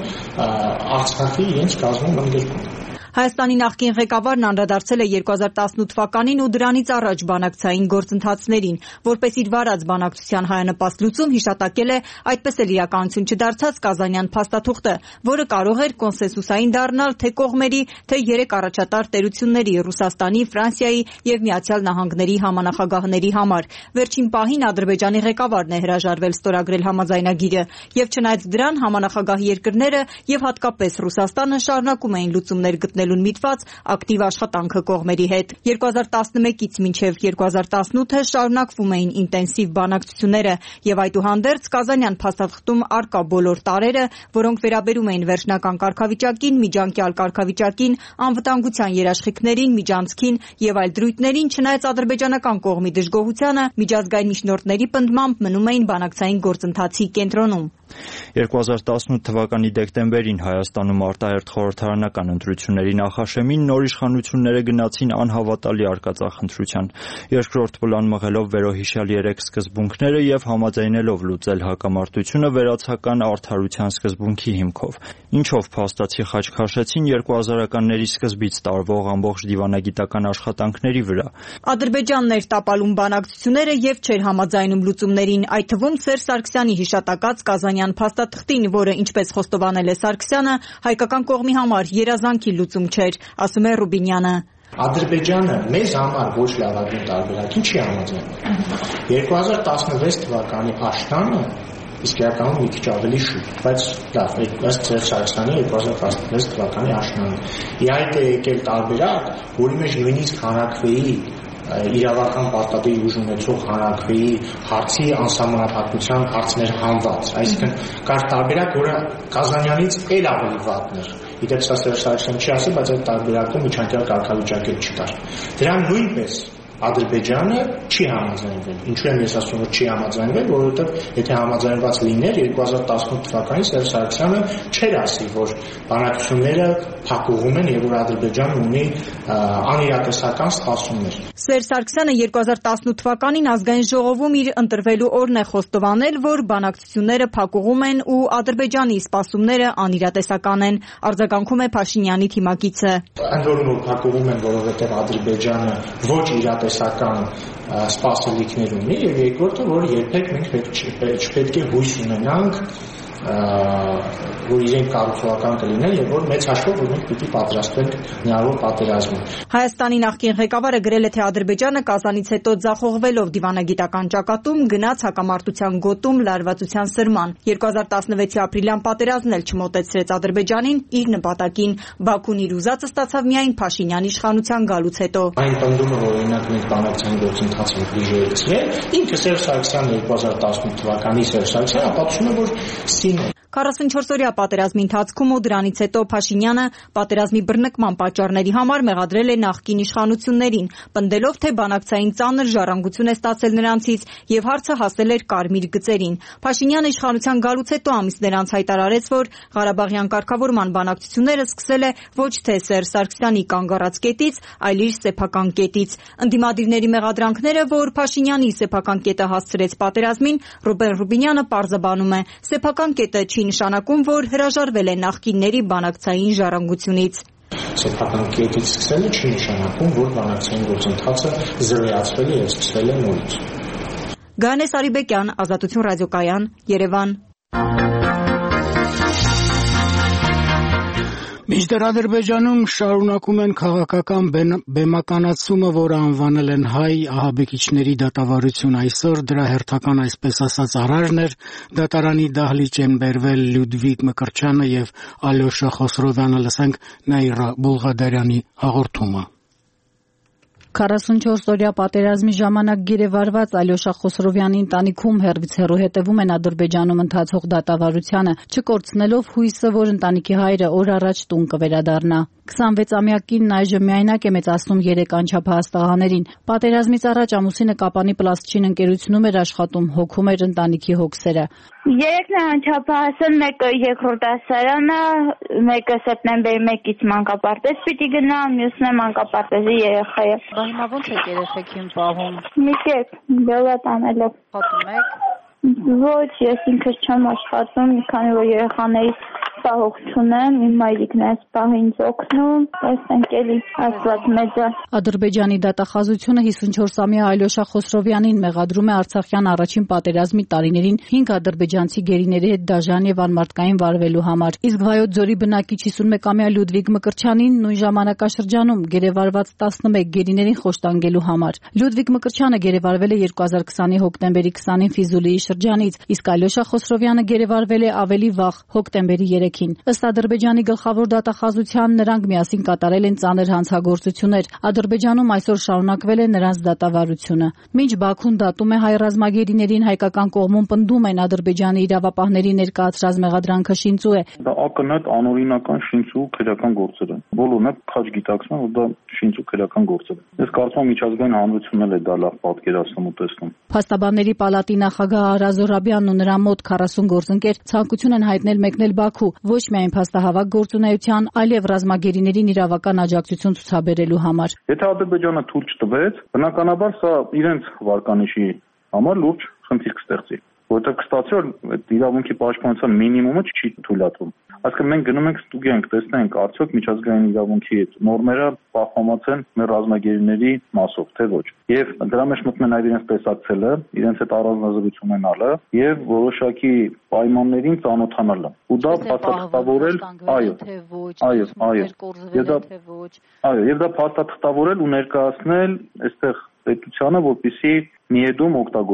Արցախի իրենց կազմում ընդգրկում։ Հայաստանի նախկին ղեկավարն անդրադարձել է երկու հազար տասնութ թվականին ու դրանից առաջ բանակցային գործընթացներին, որպես իր վարած բանակցության հայանպաստ լուծում հիշատակել է այդպես էլ իրականություն չդարձած Կազանյան փաստաթուղթը, որը կարող էր կոնսենսուսային դառնալ թե կողմերի, թե երեք առաջատար տերությունների Ռուսաստանի, Ֆրանսիայի եւ Միացյալ Նահանգների համանախագահների համար։ Վերջին պահին Ադրբեջանի ղեկավարն է հրաժարվել ստորագրել համաձայնագիրը, եւ չնայած դրան համանախագահ երկրները եւ հատկապես Ռուսաստանը շարունակում էին լուծումներ գտնել միտված ակտիվ աշխատանքը կողմերի հետ։ երկու հազար տասնմեկից մինչև երկու հազար տասնութը շարունակվում էին ինտենսիվ բանակցությունները եւ այդուհանդերձ Կազանյան փաստաթղթում արկա բոլոր տարրերը, որոնք վերաբերում էին վերջնական կարգավիճակին, միջանկյալ կարգավիճակին, անվտանգության երաշխիքներին, միջանցքին եւ այլ դրույթներին, չնայած ադրբեջանական կողմի դժգոհությանը, միջազգային միջնորդների պնդմամբ մնում էին բանակցային գործընթացի կենտրոնում։ երկու հազար տասնութ թվականի դեկտեմբերին Հայաստանում արտահերթ խորհրդարանական ընտրությունների նախաշեմին նոր իշխանությունները գնացին անհավատալի արկածախնդրության, երկրորդ պլան մղելով վերոհիշյալ երեք սկզբունքները եւ համաձայնելով լուծել հակամարտությունը վերացական արդարության սկզբունքի հիմքով, ինչով փաստացի խաչ քաշեցին երկու հազարականների սկզբից տարվող ամբողջ դիվանագիտական աշխատանքների վրա։ Ադրբեջանն էր տապալում բանակցությունները եւ չէր համաձայնում լուծումներին, այդ թվում Սերժ Սարգսյանի հիշատակած Կազանյան փաստաթղթին, որը ինչպես խոստովանել է Սարգսյանը, հայկական կողմի համար երազանքի լուծում չէր, ասում է Ռուբինյանը։ Ադրբեջանը մեզ համար ոչ լավագույն տարբերակին չի համաձայնում։ երկու հազար տասնվեց թվականի աշնանը իսկ իրականում մի քիչ ավելի շուտ, բայց լավ, ըստ Սերժ Սարգսյանի երկու հազար տասնվեց թվականի աշնանը։ Իհարկե եկել տարբերակ, որի մեջ նույնիսկ հանրաքվեի իրավական պարտադիր ուժ ունեցող հանրաքվեի հարցի անսահմանափակության հարցներ հանված, այսինքն կար տարբերակ, որը Կազանյանից էլ ավելի վատն էր։ Իդեպ սա Սերժ Սարգսյանը չի ասել, բայց այդ տարբերակում միջանկյալ կարգավիճակ էլ չկար։ Դրան նույնպես Ադրբեջանը չի համաձայնվել։ Ինչու եմ ես ասում, որ չի համաձայնվել, որովհետև եթե համաձայնված լիներ երկու հազար տասնութ թվականին Սերժ Սարգսյանը չէր ասի, որ բանակցությունները փակուղում են եւ որ Ադրբեջանը ունի անիրատեսական սպասումներ։ Սերժ Սարգսյանը երկու հազար տասնութ թվականին ազգային ժողովում իր ընտրվելու օրն է խոստովանել, որ բանակցությունները փակուղում են ու Ադրբեջանի սպասումները անիրատեսական են։ Արձագանքում է Փաշինյանի թիմակիցը։ Ընդ որում փակուղում են, որովհետև Ադրբեջանը ոչ իրատեսական սպասելիքներ ունի եւ երկրորդը, որ երբեք մենք չպետք է հույս ունենանք, որ իրենք կառուցողական կլինեն եւ որ մեծ հաշվով որ մենք պիտի պատրաստվենք հնարավոր պատերազմին։ Հայաստանի նախկին ղեկավարը գրել է, թե Ադրբեջանը Կազանից հետո ձախողվելով դիվանագիտական ճակատում գնաց հակամարտության գոտում լարվածության սրման։ երկու հազար տասնվեցի ապրիլյան պատերազմն էլ չմոտեցրեց Ադրբեջանին իր նպատակին։ Բաքուն իր ուզածը ստացավ միայն Փաշինյանի իշխանության գալուց հետո։ Այն պնդումը, որ օրինակ մենք բանակցային գործընթացը դիժեցրել, ինքը Սերժ Սարգսյանն երկու հազար տասնութ թվականի Սերժ Սարգսյանը ապացուցում է, որ քառասունչորսօրյա պատերազմի ընթացքում ու դրանից հետո Փաշինյանը պատերազմի բռնկման պատճառների համար մեղադրել է նախկին իշխանություններին, պնդելով, թե բանակցային ծանր ժառանգություն է ստացել նրանցից եւ հարցը հասել էր կարմիր գծերին։ Փաշինյանը իշխանության գալուց հետո ամիսներ անց հայտարարեց, որ Ղարաբաղյան կարգավորման բանակցությունները սկսել է ոչ թե Սերժ Սարգսյանի կանգ առած կետից, այլ իր սեփական կետից։ Ընդդիմադիրների մեղադրանքները, որ Փաշինյանի սեփական կետը հասցրեց պատերազմին, Ռուբեն Ռուբինյանը պարզաբանում է. սեփական կետը չի նշանակում, որ հրաժարվել է նախկինների բանակցային ժառանգությունից։ Սեփական կետից սկսելը չի նշանակում, որ բանակցային գործընթացը զրոյացվել է եւ սկսվել է նորից։ Գայանե Սարիբեկյան, Ազատություն ռադիոկայան, Երևան։ Մինչդեռ Ադրբեջանում շարունակում են քաղաքական բեմականացումը, որը անվանել են հայ ահաբեկիչների դատավարություն այսօր, դրա հերթական այսպես ասած արարն էր դատարանի դահլիճ են բերվել Լյուդվիգ Մկրտչյանը եւ Ալյոշա Խոսրովյանը, լսենք Նաիրա Բուլղադարյանի հաղորդումը։ քառասունչորսօրյա պատերազմի ժամանակ գերեվարված Ալյոշա Խոսրովյանի ընտանիքում հեռվից հեռու հետևում են Ադրբեջանում ընթացող դատավարությանը, չկորցնելով հույսը, որ ընտանիքի հայրը օր առաջ տուն կվերադառնա։ քսանվեցամյա կինն այժմ միայնակ է մեծացնում երեք անչափահաս տղաներին։ Պատերազմից առաջ ամուսինը Կապանի պլաստչին ընկերությունում էր աշխատում, հոգում էր ընտանիքի հոգսերը։ Երեքն է անչափահաս են, մեկը երկրորդ դասարանը, մեկը սեպտեմբերի մեկից մանկապարտեզ պիտի գնա, մյուսն է մանկապարտեզի երեխա է։ Բա հիմա ո՞նց եք երեխեքին պահում։ Մի կերպ, դոլատ անելով։ Պատում եք։ Ոչ, ես ինքս չեմ աշխատում, մի քանի որ երեխաներից պահող չունեմ, իմ մայրիկն է սպահ ինձ օգնում, տեսնենք էլի Աստված մեծ է։ Ադրբեջանի դատախազությունը հիսունչորսամյա Ալյոշա Խոսրովյանին մեղադրում է Արցախյան առաջին պատերազմի տարիներին հինգ ադրբեջանցի գերիների հետ դաժան եւ անմարդկային վարվելու համար։ Իսկ Վայոց ձորի բնակիչ հիսունմեկամյա Լյուդվիգ Մկրտչյանին նույն ժամանակաշրջանում գերեվարված տասնմեկ գերիներին խոշտանգելու համար։ Լյուդվիգ Մկրտչյանը գերեվարվել է երկու հազար քսանի հոկտեմբերի քսանին Ֆիզուլիի շրջանից, իսկ Ալյոշա Խոսրովյանը գերեվարվել է ավելի վաղ հոկտեմբերի երեքին։ Ըստ Ադրբեջանի գլխավոր դատախազության նրանք միասին կատարել են ծանր հանցագործություններ։ Ադրբեջանում այսօր շարունակվել է նրանց դատավարությունը։ Մինչ Բաքուն դատում է հայ ռազմագերիներին, հայկական կողմում պնդում են Ադրբեջանի իրավապահների ներկայացրած մեղադրանքը շինծու է։ Դա ակնհայտ անօրինական շինծու քրեական գործեր են։ Բոլորն է քաջ գիտակցում, որ դա շինծու քրեական գործեր է։ Ես կարծում եմ միջազգային հանրությունն էլ է դա լավ պատկերացնում ու տեսնում։ Փաստաբանների պալատի նախագահ Արա Զոհրաբյանն ու նրա մոտ քառասուն գործընկեր ցանկություն են հայտնել մեկնել Բաքու ոչ միայն փաստահավաք գործունեության, այլև ռազմագերիներին իրավական աջակցություն ցուցաբերելու համար։ Եթե Ադրբեջանը թույլ չտվեց, բնականաբար սա իրենց վարկանիշի համար լուրջ խնդիր կստեղծի, որովհետև կստացվի, որ այդ իրավունքի պաշտպանության մինիմումը չի թույլատրում։ Այսինքն մենք գնում ենք ստուգենք, տեսնենք արդյոք միջազգային իրավունքի նորմերը պահպանված են մեր ռազմագերիների մասով, թե ոչ։ Եվ դրա մեջ մտնում են իրենց տեսակցելը, իրենց հետ առանձնազրույց ունենալը եւ որոշակի պայմաններին ծանոթանալը։ Ու դա փաստաթղթավորել, այո, այո, այո։ Եվ դա այո, եւ դա փաստաթղթավորել ու ներկայացնել այստեղ պետությանը, որպեսզի միեդում օգտագործվի։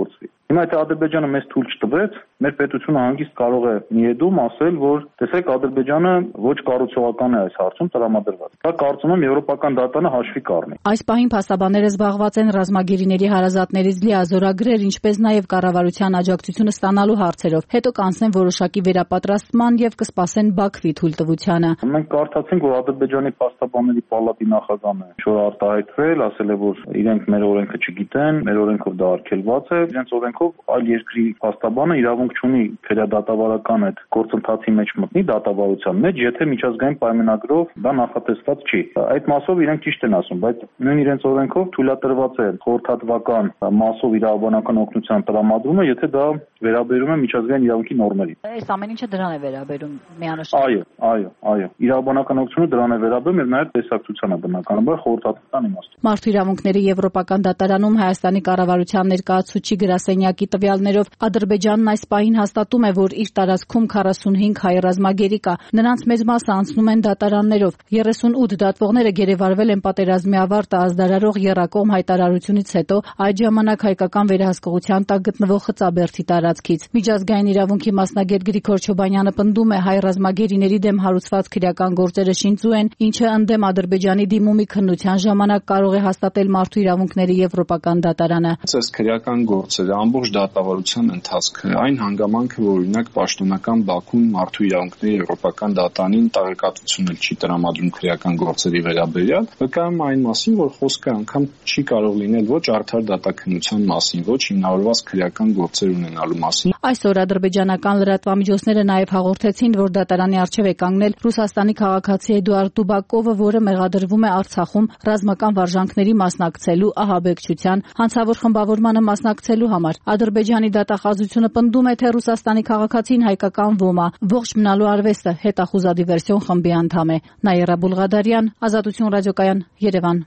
Հիմա եթե Ադրբեջանը մեզ թույլ չտվեց, մեր պետությունը հանգիստ կարող է միեդում ասել, որ տեսեք Ադրբեջանը ոչ կառուցողական է այս հարցում տրամադրված։ Դա կարծում եմ եվրոպական դատանը հաշվի կառնի։ Այս պահին փաստաբանները զբաղված են ռազմագերիների հարազատներից լիազորագրեր, ինչպես նաև կառավարության աջակցությունը ստանալու հարցերով։ Հետո կանցնեն որոշակի վերապատրաստման եւ կսպասեն Բաքվի թույլտվությանը։ Մենք կարդացինք, որ Ադրբեջանի փաստաբանների պալատի նախագահն է շոր արտահայտվել, ասել է, որ իրենք մեր օրենքը չգիտեն, մեր օրենքով դա արգելված է, իրենց օրենքով այլ երկրի փաստաբանը իրավունք չունի քրեադատավարական այդ գործընթացի մեջ մտնի դատավարության մեջ, եթե միջազգային պայմանագրով դա նախատեսված չի։ Այդ մասով իրենք ճիշտ են ասում, բայց նույն իրենց օրենքով թույլատրված է խորհրդատվական մասով իրավաբանական օգնության տրամադրումը, եթե դա վերաբերում է միջազգային իրավունքի նորմերին։ Այս ամեն ինչը դրան է վերաբերում միանշանակ։ Այո, այո, այո։ Իրավաբանական օգնությունը դրան է վերաբերում եւ նաեւ տեսակցությանը բնականաբար խորհրդատվական իմաստով։ Մարդու իրավունքների Եվրոպական դատարանում Հայաստանի կառավարության ներկայացուցիչ գրասենյակի տվյալներով Ադրբեջանն այս պահին հաստատում է, որ իր տարածքում քառասունհինգ հայ ռազմագերի կա։ Նրանց մեծ մասը անցնում են դատարաններով։ երեսունութ դատվողները գերեվարվել են պատերազմի ավարտը ազդարարող եռակողմ հայտարարությունից հետո, այդ ժամանակ հայկական վերահսկողության տակ գտնվող Խծաբերդի տարածքից։ Միջազգային իրավունքի մասնագետ Գրիգոր Չոբանյանը պնդում է, հայ ռազմագերիների դեմ հարուցված քրեական գործերը շինծու են, ինչը ընդդեմ Ադրբեջանի դիմումի քննության ժամանակ կարող է հաստատել մարդու իրավունքների Եվրոպական դատարանը։ Այս քրեական գործերը ամբողջ դատավարության ընթացքը, այն հանգամանքը, որ օրինակ պաշտոնական Բաքուն մարդու իրավունքների Եվրոպական դատարանին տեղեկատվություն չի տրամադրում քրեական գործերի վերաբերյալ, վկայում այն մասին, որ խոսքը անգամ չի կարող լինել ոչ արդար դատաքննության մասին, ոչ հիմնավորված քրեական գործեր ունենալու մասին։ Այսօր ադրբեջանական լրատվամիջոցները նաև հաղորդեցին, որ դատարանի առջև է կանգնել Ռուսաստանի քաղաքացի Էդուարդ Դուբակովը, որը մեղադրվում է Արցախում ռազմական վարժանքների մասնակցելու ահաբեկչության, հանցավոր խմբավորմանը մասնակցելու համար։ Ադրբեջանի դատախազությունը պնդում է, թե Ռուսաստանի քաղաքացին հայկական ոմ է, ողջ մնալու արվեստը հետախուզադիվերսիոն խմբի անդամ է։ Նաիրա Բուլղադարյան, Ազատություն ռադիոկայան, Երևան։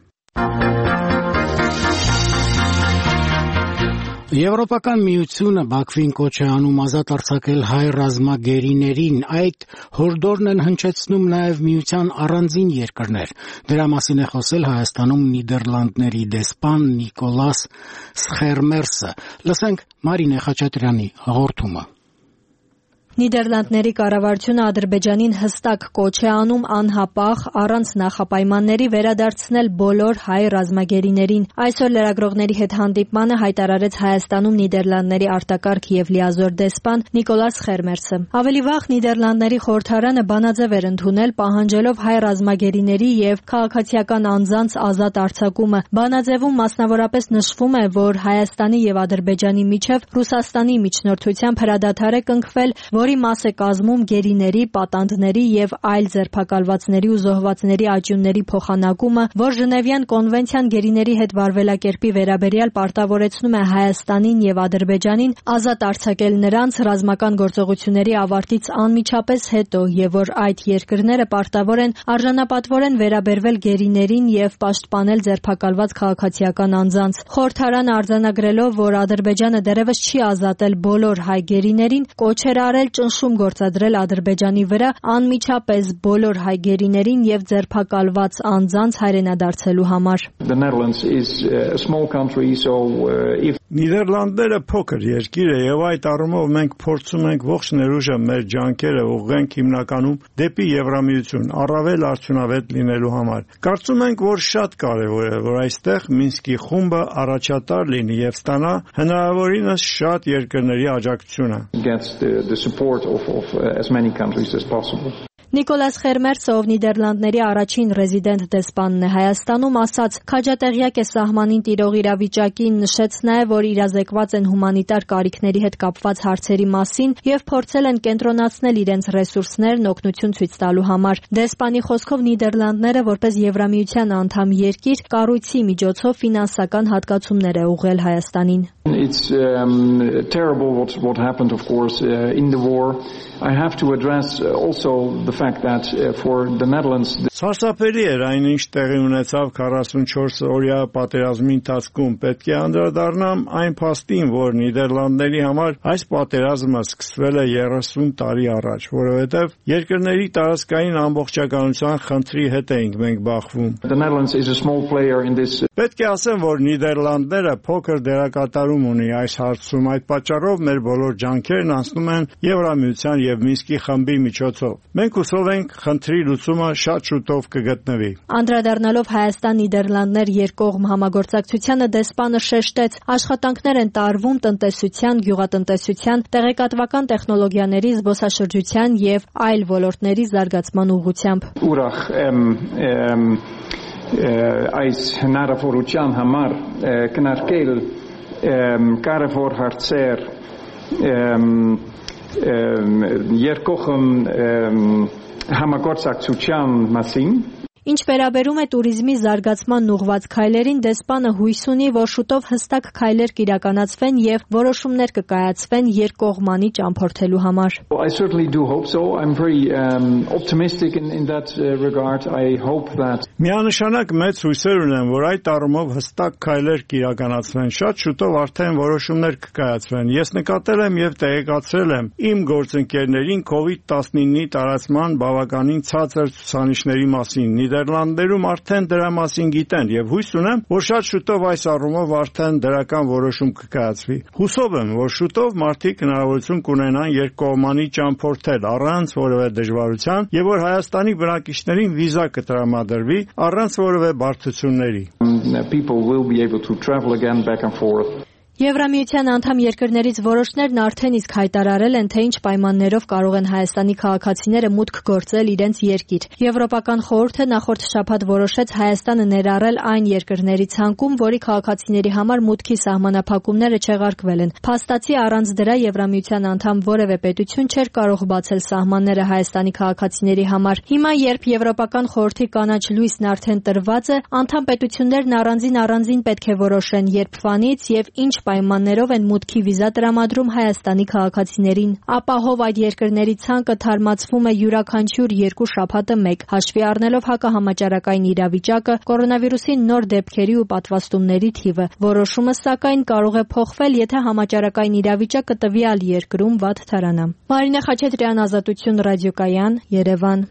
Եվրոպական միությունը Բաքվին կոչ է անում ազատ արձակել հայ ռազմագերիներին, այդ հորդորն են հնչեցնում նաև միության առանձին երկրներ։ Դրա մասին է խոսել Հայաստանում Նիդերլանդների դեսպան Նիկոլաս Սխերմերսը։ Լսենք Մարինե Խաչատրյանի հաղորդումը։ Նիդերլանդների կառավարությունը Ադրբեջանին հստակ կոչ է անում անհապաղ, առանց նախապայմանների վերադարձնել բոլոր հայ ռազմագերիներին։ Այսօր լրագրողների հետ հանդիպմանը հայտարարեց Հայաստանում Նիդերլանդների արտակարգ եւ լիազոր դեսպան Նիկոլաս Սխերմերսը։ Ավելի վաղ Նիդերլանդների խորհրդարանը բանաձև էր ընդունել, պահանջելով հայ ռազմագերիների եւ քաղաքացիական անձանց ազատ արձակումը։ Բանաձևում մասնավորապես նշվում է, որ Հայաստանի եւ Ադրբեջանի միջև Ռուսաստանի միջնորդությամբ հրադադար է կնքվել, որի մաս է կազմում գերիների, պատանդների եւ այլ ձերբակալվածների ու զոհվածների աճյունների փոխանակումը, որ Ժնևյան կոնվենցիան գերիների հետ վարվելակերպի վերաբերյալ պարտավորեցնում է Հայաստանին եւ Ադրբեջանին ազատ արձակել նրանց ռազմական գործողությունների ավարտից անմիջապես հետո, եւ որ այդ երկրները պարտավոր են արժանապատվորեն վերաբերվել գերիներին եւ պաշտպանել ձերբակալված քաղաքացիական անձանց։ Խորհրդարանը արձանագրելով, որ Ադրբեջանը դեռևս չի ազատել բոլոր հայ գերիներին, կոչ էր արել ճնշում գործադրել Ադրբեջանի վրա անմիջապես բոլոր հայ գերիներին եւ ձերբակալված անձանց հայրենադարձելու համար։ Նիդերլանդները փոքր երկիր է եւ այդ առումով մենք փորձում ենք ողջ ներուժը մեր ջանքերը ուղղենք հիմնականում դեպի Եվրամիություն, առավել արդյունավետ լինելու համար։ Կարծում ենք, որ շատ կարեւոր է, որ այստեղ Մինսկի խումբը առաջատար լինի եւ ստանա հնարավորինս շատ երկրների աջակցությունը։ Of, of uh, as many countries as possible. Նիկոլաս Սխերմերսը, ով Նիդերլանդների առաջին ռեզիդենտ դեսպանն է Հայաստանում, ասաց, քաջատեղյակ է սահմանին տիրող իրավիճակին, նշեց նաև, որ իրազեկված են հումանիտար կարիքների հետ կապված հարցերի մասին եւ փորձել են կենտրոնացնել իրենց ռեսուրսներն օգնություն ցույց տալու համար։ Դեսպանի խոսքով Նիդերլանդները, որպես Եվրամիության անդամ երկիր, կառույցի միջոցով ֆինանսական հատկացումներ է ուղղել Հայաստանին։ It's um, terrible what what happened, of course, uh, in the war. I have to address also the fact that uh, for the Netherlands Սարսափելի էր այն, ինչ տեղի ունեցավ քառասունչորս օրյա պատերազմի ընթացքում։ Պետք է անդրադառնամ այն փաստին, որ Նիդերլանդների համար այս պատերազմը սկսվել է երեսուն տարի առաջ, որովհետև երկրների տարածքային ամբողջականության խնդրի հետ էինք մենք բախվում։ Պետք է ասեմ, որ Նիդերլանդները փոքր դերակատարում ունի այս հարցում, այդ պատճառով մեր բոլոր ջանքերն անցնում են Եվրամիության եւ Մինսկի խմբի միջոցով։ Մենք հուսով ենք խնդրի լուծումը շատ շուտով կգտնվի։ Անդրադառնալով Հայաստան-Նիդերլանդներ երկկողմ համագործակցությանը դեսպանը շեշտեց, աշխատանքներ են տարվում տնտեսության, գյուղատնտեսության, տեղեկատվական տեխնոլոգիաների, զբոսաշրջության եւ այլ ոլորտների զարգացման ուղղությամբ։ Ուրախ եմ այս հնարավորության համար կնարկել կարևոր հարցեր երկկողմ համագործակցության մասին։ Ինչ վերաբերում է туриզմի զարգացման ուղղված քայլերին, դեսպանը հույս ունի, որ շուտով հստակ քայլեր կիրականացվեն եւ որոշումներ կկայացվեն երկկողմանի ճամփորդելու համար։ I certainly do hope so. I'm very um, optimistic in in that uh, regard. I hope that Միանշանակ մեծ հույսեր ունեմ, որ այդ առումով հստակ քայլեր կիրականացվեն։ Շատ շուտով արդեն որոշումներ կկայացվեն։ Ես նկատել եմ եւ տեղեկացրել եմ իմ գործընկերներին կոവിഡ് տասնինի տարածման բավականին ցածր ցուցանիշների մասին։ Նիդերլանդներում արդեն դրա մասին գիտեն եւ հույս ունեմ, որ շատ շուտով այս առումով արդեն դրական որոշում կկայացվի։ Հուսով եմ, որ շուտով մարդիկ հնարավորություն կունենան երկկողմանի ճամփորդել առանց որևէ դժվարության եւ որ Հայաստանի բնակիչներին վիզա կտրամադրվի առանց որևէ բարդությունների։ People will be able to travel again back and forth. Եվրամիության անդամ երկրներից որոշներն արդեն իսկ հայտարարել են, թե ինչ պայմաններով կարող են Հայաստանի քաղաքացիները մուտք գործել իրենց երկիր։ Եվրոպական խորհուրդը նախորդ շաբաթ որոշեց Հայաստանը ներառել այն երկրների ցանկում, որի քաղաքացիների համար մուտքի սահմանափակումները չեղարկվել են։ Փաստացի առանց դրա Եվրամիության անդամ որևէ պետություն չէր կարող բացել սահմանները Հայաստանի քաղաքացիների համար։ Հիմա, երբ Եվրոպական խորհրդի կանաչ լույսն արդեն տրված է, անդամ պետություններն առանձին առանձին պետք է որոշեն երբվանից եւ ինչ պայմաններով են մուտքի վիզա տրամադրում Հայաստանի քաղաքացիներին։ Ապահով այդ երկրների ցանկը թարմացվում է յուրաքանչյուր երկու շաբաթը մեկ, հաշվի առնելով հակահամաճարակային իրավիճակը, կորոնավիրուսի նոր դեպքերի ու պատվաստումների թիվը։ Որոշումը սակայն կարող է փոխվել, եթե համաճարակային իրավիճակը տվյալ երկրում վատ թարանա։ Մարինե Խաչատրյան, Ազատություն ռադիոկայան, Երևան։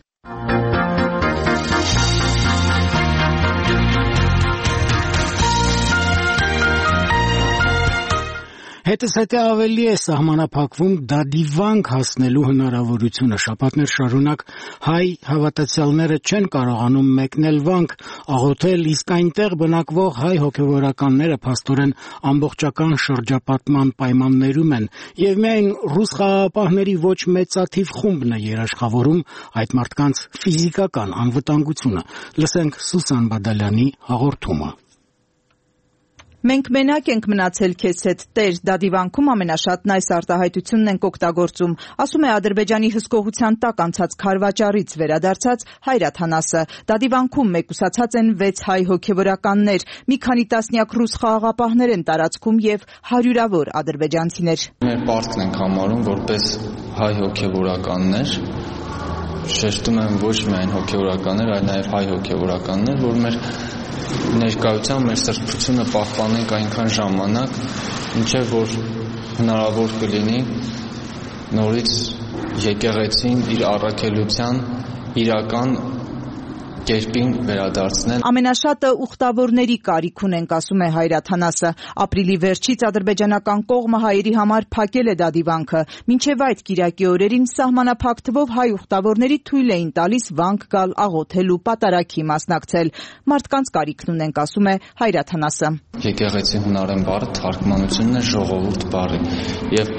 Հետզհետե ավելի է սահմանափակվում դադիվանք հասնելու հնարավորությունը։ Շաբաթներ շարունակ հայ հավատացյալները չեն կարողանում մեկնել վանք աղոթել, իսկ այնտեղ բնակվող հայ հոգևորականները փաստորեն ամբողջական շրջապատման պայմաններում են, եւ միայն ռուս խաղաղապահների ոչ մեծաթիվ խումբն է երաշխավորում այդ մարդկանց ֆիզիկական անվտանգությունը։ Լսենք Սուսան Բադալյանի հաղորդումը։ Մենք մենակ ենք մնացել քեզ հետ, Տեր, դադիվանքում ամենաշատն այս արտահայտությունն ենք օգտագործում, ասում է Ադրբեջանի հսկողության տակ անցած քարվաճառից վերադարձած Հայրաթ Հանասը։ Դադիվանքում մեկուսացած են վեց հայ հոգևորականներ, մի քանի տասնյակ ռուս խաղաղապահներ են տարածքում եւ հարյուրավոր ադրբեջանցիներ։ Մեր պարտքն ենք համարում որպես հայ հոգևորականներ, շեշտում եմ ոչ միայն հոգևորականներ, այլ նաեւ հայ հոգևորականներ, որ մեր ներկայությամբ մեր սրբությունը պահպանենք այնքան ժամանակ, ինչեւ որ հնարավոր կլինի նորից եկեղեցին իր առաքելության իրական կերպին վերադարձնել։ Ամենաշատը ուխտավորների կարիք ունենք, ասում է Հայրաթ Հանասը։ Ապրիլի վերջից ադրբեջանական կողմը հայերի համար փակել է դադիվանքը։ Մինչև այդ կիրակի օրերին սահմանափակ թվով հայ ուխտավորների թույլ էին տալիս վանք գալ աղոթելու պատարագի մասնակցել։ Մարդկանց կարիքն ունենք, ասում է Հայրաթ Հանասը։ Եկեղեցի հունարեն բառը թարգմանությունն է ժողովուրդ բառի եւ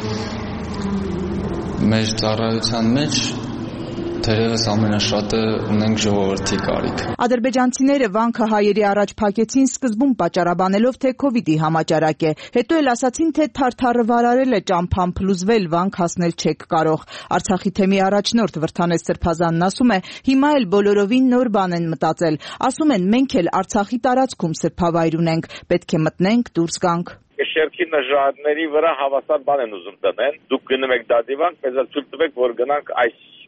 մեր ծառայության մեջ Թերևս ամենաշատը ունենք ժողովրդի կարիք։ Ադրբեջանցիները վանքը հայերի առաջ փակեցին սկզբում պատճառաբանելով, թե քովիդի համաճարակ է։ Հետո էլ ասացին, թե թարթարը վարարել է ճամփան փլուզվել, վանք հասնել չեք կարող։ Արցախի թեմի առաջնորդ Վրթանես Սրբազանն ասում է, հիմա էլ բոլորովին նոր բան են մտածել։ Ասում են, մենք էլ Արցախի տարածքում սրբավայր ունենք, պետք է մտնենք, դուրս գանք։ Շերքի նժարների վրա հավասար բան են ուզում դնել։ Դուք գնում եք դադիվանք, մեզ ցույց տվեք, որ գնանք այս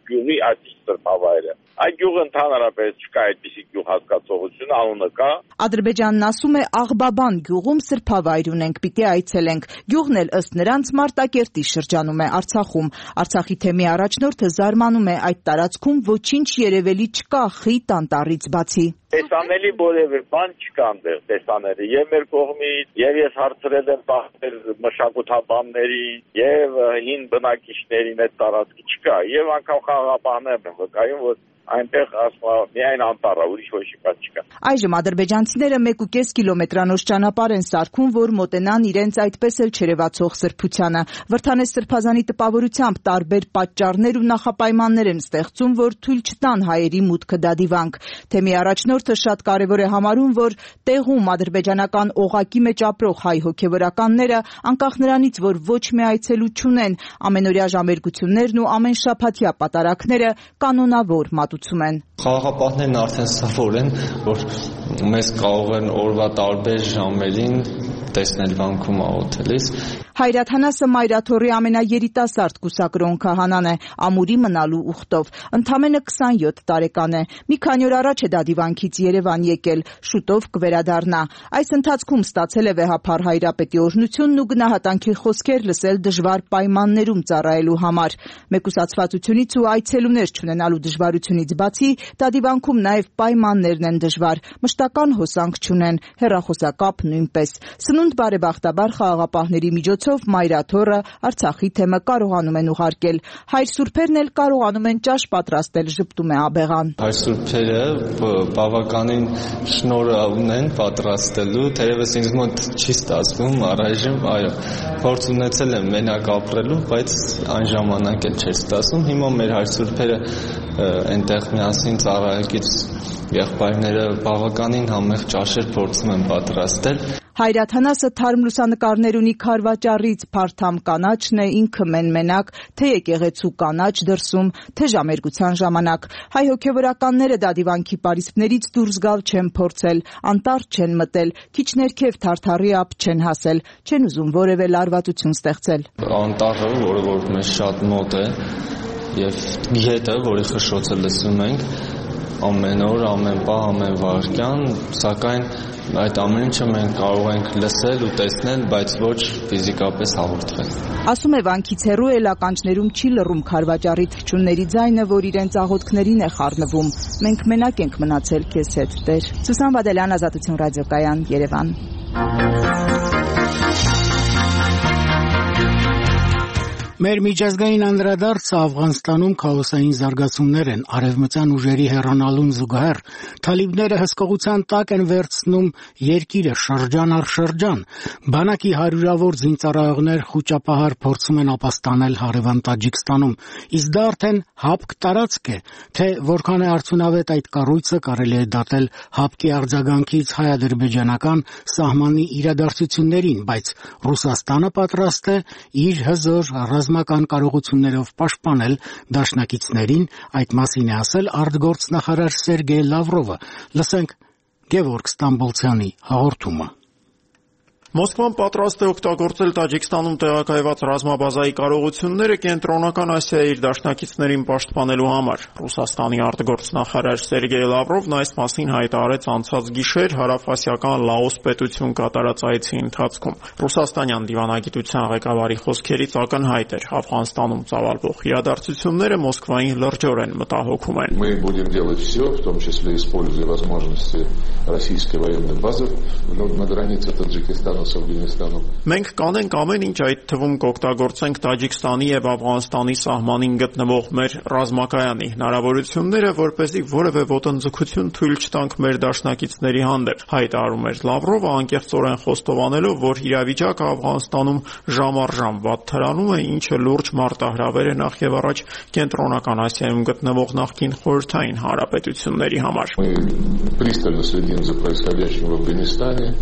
գյուղի այսինչ սրբավայրը։ Այդ գյուղը ընդհանրապես չկա այդպիսի գյուղ հասկացողություն, անունը կա։ Ադրբեջանն ասում է Աղբաբան գյուղում սրբավայր ունենք, պիտի այցելենք։ Գյուղն էլ ըստ նրանց Մարտակերտի շրջանում է Արցախում։ Արցախի թեմի առաջնորդը զարմանում է այդ տարածքում ոչինչ երևելի չկա խիտ անտառից բացի։ Տեսանելի որևէ բան չկա այնտեղ տեսանելի եւ մեր կողմից եւ ես հարցրել եմ բախտեր մշակութաբաններին եւ հին բնակիչներին այդ տարածքի չկա եւ անգամ խաղաղապահներն են վկայում որ այնտեղ ասма միայն անտառը ուրիշ ոչինչ չկա։ Այժմ ադրբեջանցիները մեկ ու կես կիլոմետրանոց ճանապարհ են սարքում, որ մոտենան իրենց այդպես էլ չերևացող սրբությանը։ Վրթանես սրբազանի տպավորությամբ տարբեր պատճառներ ու նախապայմաններ են ստեղծում, որ թույլ չտան հայերի մուտքը դադիվանք։ Թեմի առաջնորդը շատ կարևոր է համարում, որ տեղում ադրբեջանական օղակի մեջ ապրող հայ հոգևորականները, անկախ նրանից, որ ոչ մի այցելու չունեն, ամենօրյա ժամերգություններն ու ամենշաբաթյա պատարակները կանոնավոր մատուցում են։ Խաղաղապահներն արդեն սովոր են, որ մեզ կարող են օրվա տարբեր ժամերին տեսնել վանքում աղոթելիս։ Հայրաթ Հանասը Մայրաթորի ամենաերիտասարդ կուսակրոն քահանան է, ամուրի մնալու ուխտով։ Ընդամենը քսանյոթ տարեկան է։ Մի քանի օր առաջ է դադիվանքից Երևան եկել, շուտով կվերադառնա։ Այս ընթացքում ստացել է վեհափառ հայրապետի օրհնությունն ու գնահատանքի խոսքեր լսել դժվար պայմաններում ծառայելու համար։ Մեկուսացվածությունից ու այցելուներ չունենալու դժվարությունից բացի, դադիվանքում նաև պայմաններն են դժվար։ Մշտական հոսանք չունեն, հեռախոսակապ նույնպես։ Սնունդ բարեբախտաբար խաղաղապահների միջոցով Մայրաթորը Արցախի թեմը կարողանում են ուղարկել։ Հայր սուրբերն էլ կարողանում են ճաշ պատրաստել, ժպտում է Աբեղան։ Հայր սուրբերը բավականին շնորհ ունեն պատրաստելու, թերևս ինձ մոտ չի ստացվում առայժմ, այո, փորձ ունեցել եմ մենակ ապրելու, բայց այն ժամանակ էլ չէր ստացվում։ Հիմա մեր հայր սուրբերը այնտեղ միասին ծառայակից եղբայրները բավականին համեղ ճաշեր փորձում են պատրաստել։ Հայրաթ Հանասը թարմ լուսանկարներ ունի Քարվաճառից, փարթամ կանաչն է ինքը մեն-մենակ, թե եկեղեցու կանաչ դրսում, թե ժամերգության ժամանակ։ Հայ հոգևորականները դադիվանքի պարիսպներից դուրս գալ չեն փորձել, անտառ չեն մտել, քիչ ներքև Թարթարի ափ չեն հասել, չեն ուզում որևէ լարվածություն ստեղծել։ Անտառը, որը որ մեզ շատ մոտ է, եւ գետը, որի խշշոցը լսում ենք ամեն օր, ամեն պահ, ամեն վայրկյան, սակայն այդ ամեն ինչը մենք կարող ենք լսել ու տեսնել, բայց ոչ ֆիզիկապես հաղորդել։ Ասում է վանքից հեռու էլ ականջներում չի լռում Քարվաճառի թռչունների ձայնը, որ իրենց աղոթքներին է խառնվում։ Մենք մենակ ենք մնացել քեզ հետ, Տեր։ Սուսան Վադելյան, Ազատություն ռադիոկայան, Երևան։ Մեր միջազգային անդրադարձը Աֆղանստանում քաոսային զարգացումներ են, արևմտյան ուժերի հեռանալուն զուգահեռ թալիբները հսկողության տակ են վերցնում երկիրը շրջան առ շրջան։ Բանակի հարյուրավոր զինծառայողներ խուճապահար փորձում են ապաստանել հարևան Տաջիկստանում, իսկ դա արդեն հապկ տարածք է, թե որքան է արդյունավետ այդ կառույցը կարելի է դատել հապկի արձագանքից հայ-ադրբեջանական սահմանի իրադարձություններին, բայց Ռուսաստանը պատրաստ է իր հզոր ռազմական կարողություններով պաշտպանել դաշնակիցներին, այդ մասին է ասել արտգործնախարար Սերգեյ Լավրովը։ Լսենք Գևորգ Ստամբոլցյանի հաղորդումը։ Մոսկվան պատրաստ է օգտագործել Տաջիկստանում տեղակայված ռազմաբազայի կարողությունները կենտրոնական Ասիայի իր դաշնակիցներին պաշտպանելու համար։ Ռուսաստանի արտգործնախարար Սերգեյ Լավրովն այս մասին հայտարարեց անցած գիշեր հարավասիական Լաոս պետություն կատարած այցի ընթացքում։ Ռուսաստանյան դիվանագիտության ղեկավարի խոսքերից ակնհայտ էր Աֆղանստանում ծավալվող իրադարձությունները Մոսկվային լրջորեն մտահոգում են։ Мы будем делать все, в том числе используя возможности российской военной базы на границе Таджикистана. Մենք կանենք ամեն ինչ, այդ թվում կօգտագործենք Տաջիկստանի եւ Աֆղանստանի սահմանին գտնվող մեր ռազմակայանի հնարավորությունները, որպեսզի որևէ ոտնձգություն թույլ չտանք մեր դաշնակիցների հանդեպ, հայտարարում էր Լավրովը, անկեղծորեն խոստովանելով, որ իրավիճակը Աֆղանստանում ժամ առ ժամ վատթարանում է, ինչը լուրջ մարտահրավեր է նախ եւ առաջ կենտրոնական Ասիայում գտնվող նախկին խորհրդային հանրապետությունների համար։ Мы пристально следим за происходящим в Афганистане.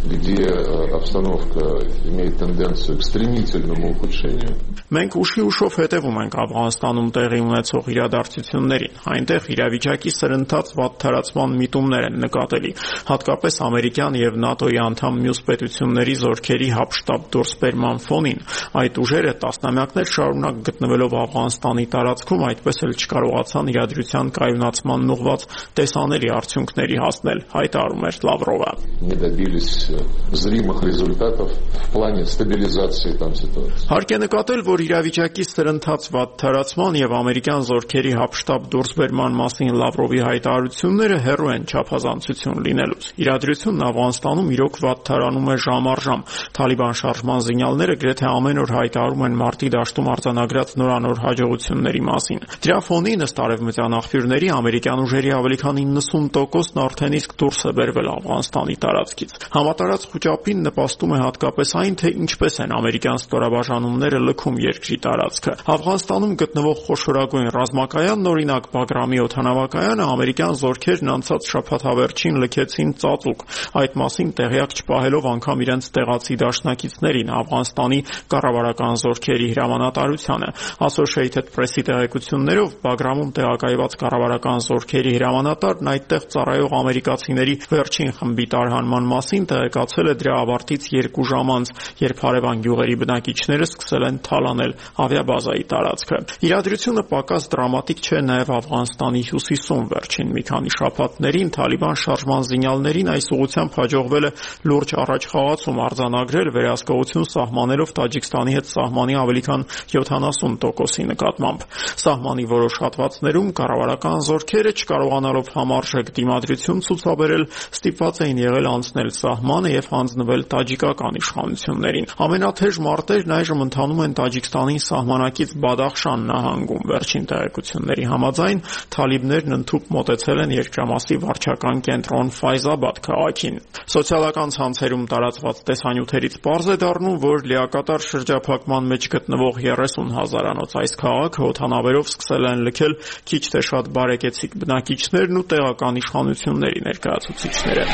где обстановка имеет тенденцию к стремительному ухудшению. Մենք ուշի ուշով հետևում ենք Աֆղանստանում տեղի ունեցող իրադարձություններին։ Այնտեղ իրավիճակի սրընթաց վատթարացման միտումներ են նկատելի, հատկապես ամերիկյան եւ ՆԱՏՕ-ի անդամ մյուս պետությունների զորքերի հապշտապ դուրսբերման ֆոնին։ Այդ ուժերը տասնամյակներ շարունակ գտնվելով Աֆղանստանի տարածքում այդպես էլ չկարողացան իրադրության կայունացման ուղղված տեսանելի արդյունքների հասնել, հայտարարում էր Լավրովը։ Не добились зримых результатов в плане стабилизации там ситуации. Հարկ է նկատել, որ իրավիճակի սրընթաց վատթարացման եւ ամերիկյան զորքերի հապշտապ դուրսբերման մասին Լավրովի հայտարարությունները հեռու են չափազանցություն լինելուց։ Իրադրությունն Աֆղանստանում իրոք վատթարանում է ժամ առ ժամ։ Թալիբան շարժման զինյալները գրեթե ամեն օր հայտարարում են մարտի դաշտում արձանագրած նորանոր հաջողությունների մասին։ Դրա ֆոնին ըստ արևմտյան աղբյուրների ամերիկյան ուժերի ավելի քան իննսուն տոկոսն արդեն իսկ դուրս է բերվել Աֆղանստանի տարածքից։ Համատարած խոճապին նպաստում է հատկապես այն, թե ինչպես են ամերիկյան ստորաբաժանումները լքում երկրի տարածքը։ Աֆղանստանում գտնվող խոշորագույն ռազմակայանն, օրինակ Բագրամի օդանավակայանը, ամերիկյան զորքերն անցած շաբաթավերջին լքեցին ծածուկ։ Այդ մասին տեղյակ չպահելով անգամ իրենց տեղացի դաշնակիցներին Աֆղանստանի կառավարական զորքերի հրամանատարությանը։ Associated Press-ի տեղեկություններով Բագրամում տեղակայված կառավարական զորքերի հրամանատարն այդտեղ ծառայող ամերիկացիների վերջին խմբի տարհանման մասին տեղեկացել է դրա ավարտից երկու ժամ անց, երբ հարևան գյուղերի բնակիչները սկսել են թալանել ավիաբազայի տարածքը։ Իրադրությունը պակաս դրամատիկ չէ նաև Աֆղանստանի հյուսիսում։ Վերջին մի քանի շաբաթներին Թալիբան շարժման զինյալներին այս ուղղությամբ հաջողվել է լուրջ առաջխաղացում արձանագրել, վերահսկողություն սահմանելով Տաջիկստանի հետ սահմանի ավելի քան յոթանասուն տոկոսի նկատմամբ։ Սահմանի որոշ հատվածներում կառավարական զորքերը, չկարողանալով համարժեք դիմադրություն ցուցաբերել, ստիպված էին եղել անցնել սահմանը եւ հանձնվել տաջիկական իշխանություններին։ Ամենաթեժ մարտերն այժմ ընթանում են Տաջիկստանի սահմանակից Բադախշան նահանգում։ Վերջին տեղեկությունների համաձայն թալիբներն ընդհուպ մոտեցել են երկրամասի վարչական կենտրոն Ֆայզաբադ քաղաքին։ Սոցիալական ցանցերում տարածված տեսանյութերից պարզ է դառնում, որ լիակատար շրջափակման մեջ գտնվող երեսուն հազարանոց այս քաղաքը օդանավերով սկսել են լքել քիչ թե շատ բարեկեցիկ բնակիչներն ու տեղական իշխանությունների ներկայացուցիչները։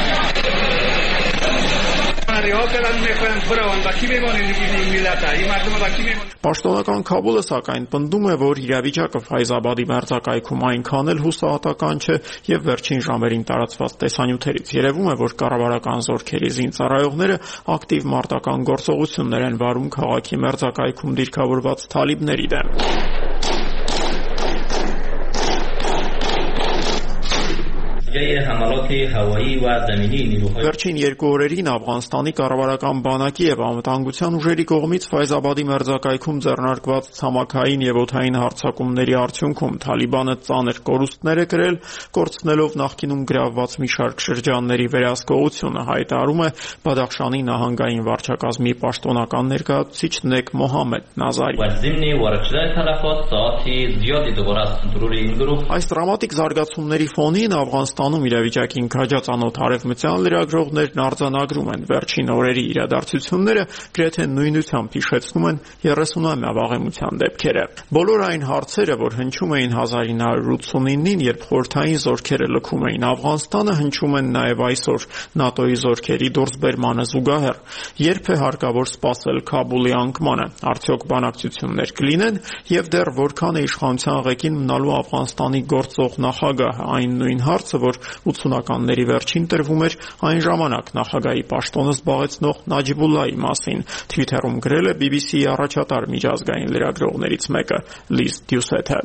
Պաշտոնական Քաբուլը սակայն պնդում է, որ իրավիճակը Ֆայզաբադի մերձակայքում այնքան էլ հուսահատական չէ եւ վերջին ժամերին տարածված տեսանյութերից երևում է, որ կառավարական զորքերի զինծառայողները ակտիվ մարտական գործողություններ են վարում քաղաքի մերձակայքում դիրքավորված թալիբների դեմ։ Վերջին երկու օրերին Աֆղանստանի կառավարական բանակի եւ անվտանգության ուժերի կողմից Ֆայզաբադի մերձակայքում ձեռնարկված ցամաքային եւ օդային հարձակումների արդյունքում Թալիբանը ծանր կորուստներ է կրել, կորցնելով նախկինում գրավված մի շարք շրջանների վերահսկողությունը, հայտարարում է Բադախշանի նահանգային վարչակազմի պաշտոնական ներկայացուցիչ Նեկ Մոհամմեդ Նազարի։ Այս դրամատիկ զարգացումների ֆոնին Աֆղանստանում իրավիճակին քաջածանոթ արևմտյան լրագրողներն արձանագրում են վերջին օրերի իրադարձությունները գրեթե նույնությամբ հիշեցնում են երեսունամյա վաղեմության դեպքերը։ Բոլոր այն հարցերը, որ հնչում էին հազար ինը հարյուր ութսունինին, երբ խորհրդային զորքերը լքում էին Աֆղանստանը, հնչում են նաև այսօր ՆԱՏՕ-ի զորքերի դուրսբերմանը զուգահեռ։ Երբ է հարկավոր սպասել Քաբուլի անկմանը, արդյոք բանակցություններ կլինեն եւ դեռ որքան է իշխանության ղեկին մնալու Աֆղանստանի գործող նախագահը, այն նույն հարցը, որ ութսունականների վերջին տրվում էր այն ժամանակ նախագահի պաշտոնը զբաղեցնող Նաջիբուլլայի մասին։ Թվիթերում գրել է բի բի սի-ի առաջատար միջազգային լրագրողներից մեկը Լիզ Դյուսեթը։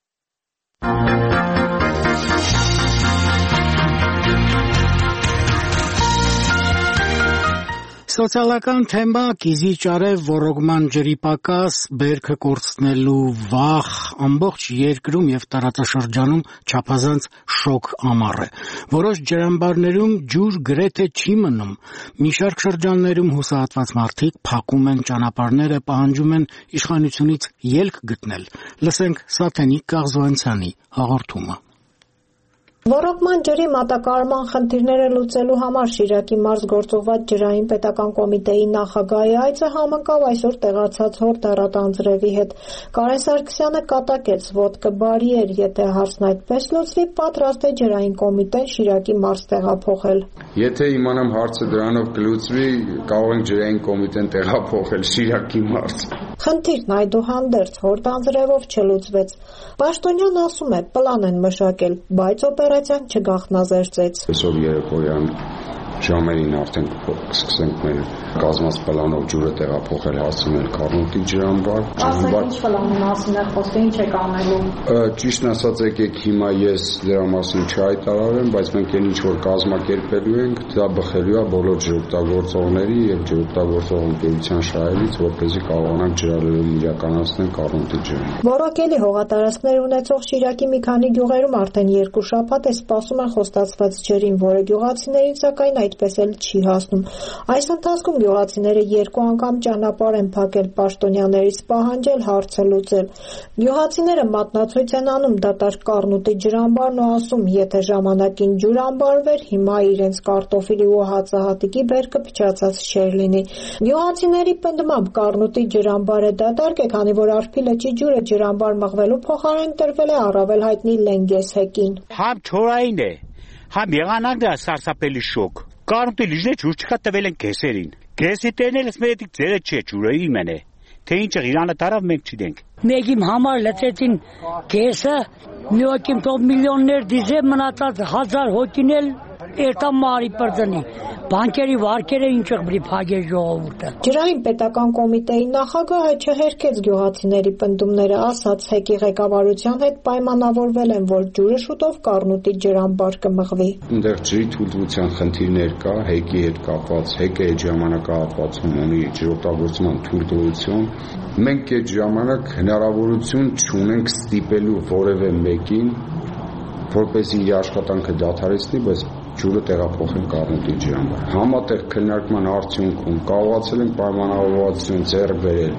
Սոցիալական թեմա՝ կիզի ճարև, ոռոգման ջրի պակաս, բերքը կորցնելու վախ ամբողջ երկրում եւ տարածաշրջանում չափազանց շոկ ամառ է։ Որոշ ջրամբարներում ջուր գրեթե չի մնում։ Մի շարք շրջաններում հուսահատված մարդիկ փակում են ճանապարհները, պահանջում են իշխանությունից ելք գտնել։ Լսենք Սաթենիկ Կաղզոյանցյանի հաղորդումը։ Ոռոգման ջրի մատակարարման խնդիրները լուծելու համար Շիրակի մարզ գործողված ջրային պետական կոմիտեի նախագահի այցը համընկավ այսօր տեղացած հոր դառատանձրևի հետ։ Կարեն Սարգսյանը կատակեց՝ ոտքը բարի էր, եթե հարցն այդպես լուծվի, պատրաստ է ջրային կոմիտեն Շիրակի մարզ տեղափոխել։ Եթե իմանամ հարցը դրանով կլուծվի, կարող ենք ջրային կոմիտեն տեղափոխել Շիրակի մարզ։ Խնդիրն այդուհանդերձ հորտանձրևով չլուծվեց։ Պաշտոնյան ասում է, պլան են մշակել, բայց օպերացիան չգաղտնազերծեց։ Այսօր երեկոյան ժամերին արդեն կսկսենք մեր կազմած պլանով ջուրը տեղափոխել հասցնել Կառնուտի ջրամբար։ Ասեք ինչ պլանի մասին է խոսքը, ինչ եք անելու։ Ճիշտն ասած եկեք հիմա ես դրա մասին չհայտարարեմ, բայց մենք այն ինչ որ կազմակերպելու ենք, դա բխելու է բոլոր ջրօգտագործողների եւ ջրօգտագործող ընկերության շահերից, որպեսզի կարողանանք ջրալերում իրականացնել Կառնուտի ջրը։ Որակելի հողատարածքներ ունեցող Շիրակի մի քանի գյուղերում արդեն երկու շաբաթ է սպասում են խոստացված ջրին, որը գյուղացիներին սակայն այդպես էլ չի հասնում։ Այս ընթացքում գյուղացիները երկու անգամ ճանապարհ են փակել պաշտոնյաներից պահանջել հարցը լուծել։ Գյուղացիները մատնացույց են անում դատարկ Կառնուտի ջրամբարն ու ասում, եթե ժամանակին ջուր անբարվեր, հիմա իրենց կարտոֆիլի ու հացահատիկի բերքը փչացած չէր լինի։ Գյուղացիների պնդմամբ Կառնուտի ջրամբարը դատարկ է, քանի որ Արփի լճի ջուրը ջրամբար մղվելու փոխարեն տրվել է առավել հայտնի Լենգես հեկին։ Համ չորային է, համ եղանակն է սարսափելի շոկ։ Կառնուտի լիճը ջուր չկա, տվել են գեսերին։ Գեսի տերն էլ մեդիկ ձերը չէ, ջուրը իմն է։ Թե ինչ Իրանը տարավ մենք չդենք։ Մեկին համար լցեցին գեսը, մյոկին թող միլիոններ դիզե մնացած հազար հոգին էլ երտամ մարի պրծնի։ Բանկերի վարկերը ինչեղ բրի փագե ժողովուրդը։ Ջրային պետական կոմիտեի նախագահը չհերքեց գյուղացիների պնդումները, ասաց հեկի ղեկավարության հետ պայմանավորվել են, որ ջուրը շուտով Կառնուտի ջրամբար կմղվի։ Այնտեղ ջրի թույլտվության խնդիրներ կա, հեկի հետ կապված, հեկը այդ ժամանակահատվածում ունի ջրօգտագործման թույլտվություն։ Մենք այդ ժամանակ հնարավորություն չունենք ստիպելու որևէ մեկին, որպեսզի իր աշխատանքը դադարեցնի, բայց ջուրը տեղափոխել Կառնուտի ջրամբար։ Համատեղ քննարկման արդյունքում կարողացել ենք պայմանավորվածություն ձեռք բերել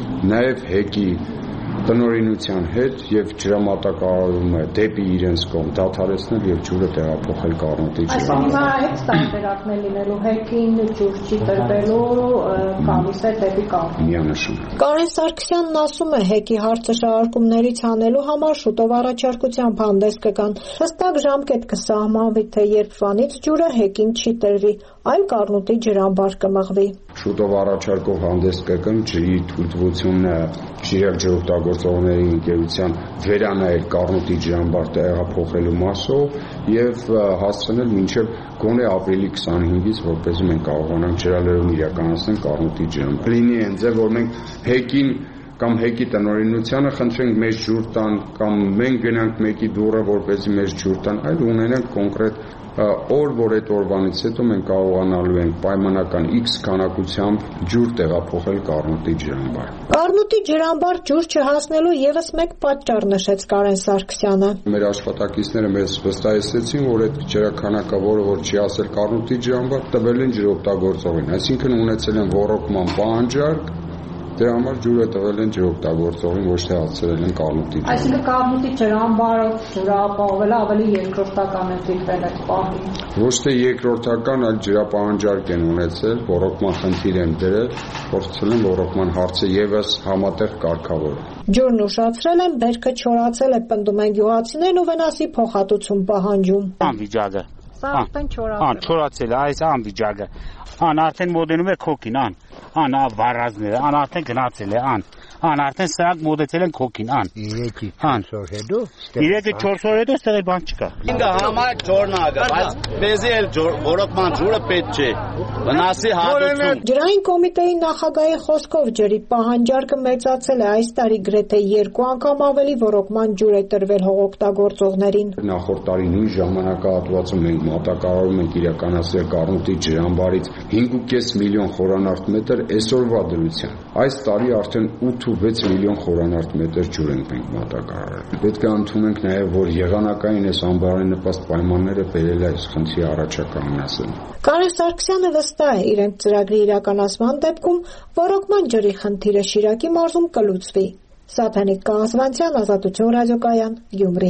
նաև հեկի տնօրինության հետ եւ ջրամատակարարումը դեպի իրենց կողմ դադարեցնել եւ ջուրը տեղափոխել Կառնուտի ջրամբար։ Այսինքն հիմա այդ տարբերակն է լինելու հեկին ջուր չի տրվելու, գալիս է դեպի Կառնուտ։ Միանշանակ։ Կարեն Սարգսյանն ասում է, հեկի հարցը շարարկումներից հանելու համար շուտով առաջարկությամբ հանդես կգան։ Հստակ ժամկետ կսահմանվի, թե երբ վանից ջուրը հեկին չի տրվի, այլ Կառնուտի ջրամբար կմղվի։ Շուտով առաջարկով հանդես կգան ջրի թույլտվությունը Շիրակ ջրօգտագործողների ընկերության վերանայել Կառնուտի ջրամբար տեղափոխելու մասով եւ հասցնել մինչեւ գոնե ապրիլի քսանհինգից, որպեսզի մենք կարողանանք ջրալերում իրականացնել Կառնուտի ջրամբար։ Լինի այն ձև, որ մենք հեկին կամ հեկի տնօրինությանը խնդրենք մեզ ջուր տան, կամ մենք գնանք մեկի դուռը, որպեսզի մեզ ջուր տան, այլ ունենանք կոնկրետ օր, որ այդ օրվանից հետո մենք կարողանալու ենք պայմանական X քանակությամբ ջուր տեղափոխել Կառնուտի ջրամբար։ Կառնուտի ջրամբար ջուր չհասնելու եւս մեկ պատճառ նշեց Կարեն Սարգսյանը։ Մեր աշխատակիցները մեզ վստահեցրեցին, որ այդ ջրաքանակը, որը որ չի հասել Կառնուտի ջրամբար, տվել են ջրօգտագործողին, այսինքն ունեցել են ոռոգման պահանջարկ, դրա համար ջուրը տվել են ջրօգտագործողին, ոչ թե հասցրել են Կառնուտի ջրամբար։ Այսինքն Կառնուտի ջրամբարը ջրապահովելը ավելի երկրորդական է դիտվել այդ պահին։ Ոչ թե երկրորդական, այլ ջրապահանջարկ են ունեցել, ոռոգման խնդիր են դրել, փորձել են ոռոգման հարցը եւս համատեղ կարգավորել։ Ջուրն ուշացրել են, բերքը չորացել է, պնդում են գյուղացիներն ու վնասի փոխհատուցում պահանջում։ Անվիճակը։ Սա արդեն չորացել։ Ան չորացել է այս անվիճակը։ Ան արդեն մոտենում է քոքին, ան։ Ան վառազները, ան արդեն գնացել է, ան։ Ան արդեն սրանք մոտեցել են քոքին, ան։ երեքի չորս օր հետո։ երեքի չորս օր հետո ստեղ բան չկա։ Ինքը համար ջուրն ա, բայց մեզի էլ ոռոգման ջուրը պետք չէ։ Վնասի հատուցում։ Ջրային կոմիտեի նախագահի խոսքով ջրի պահանջարկը մեծացել է, այս տարի գրեթե երկու անգամ ավելի ոռոգման ջուր է տրվել հողօգտագործողներին։ Նախորդ տարի նույն ժամանակահատվածում մենք մատակարարում ենք իրականացրել Կառնուտի ջրամբարից հինգ ու կես միլիոն խորանարդ մետր այսօրվա դրությամբ։ Այս տարի արդեն ութ ու վեց միլիոն խորանարդ մետր ջուր ենք մենք մատակարարել։ Պետք է ընդունենք նաև, որ եղանակային այս ամբարի նպաստ պայմանները բերել է այս խնդրի առաջականացել։ Կարեն Սարգսյանը վստահ է, իրենց ծրագրի իրականացման դեպքում ոռոգման ջրի խնդիրը Շիրակի մարզում կլուծվի։ Սաթանիկ Կանզվանցյան, Ազատություն ռադիոկայան, Գյումրի։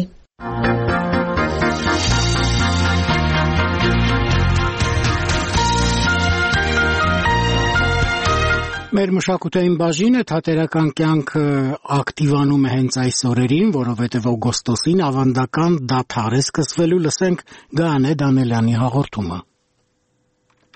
Մեր մշակութային բաժինը թատերական կյանքը ակտիվանում է հենց այս օրերին, որովհետև օգոստոսին ավանդական դադար է սկսվելու, լսենք Գայանե Դանելյանի հաղորդումը։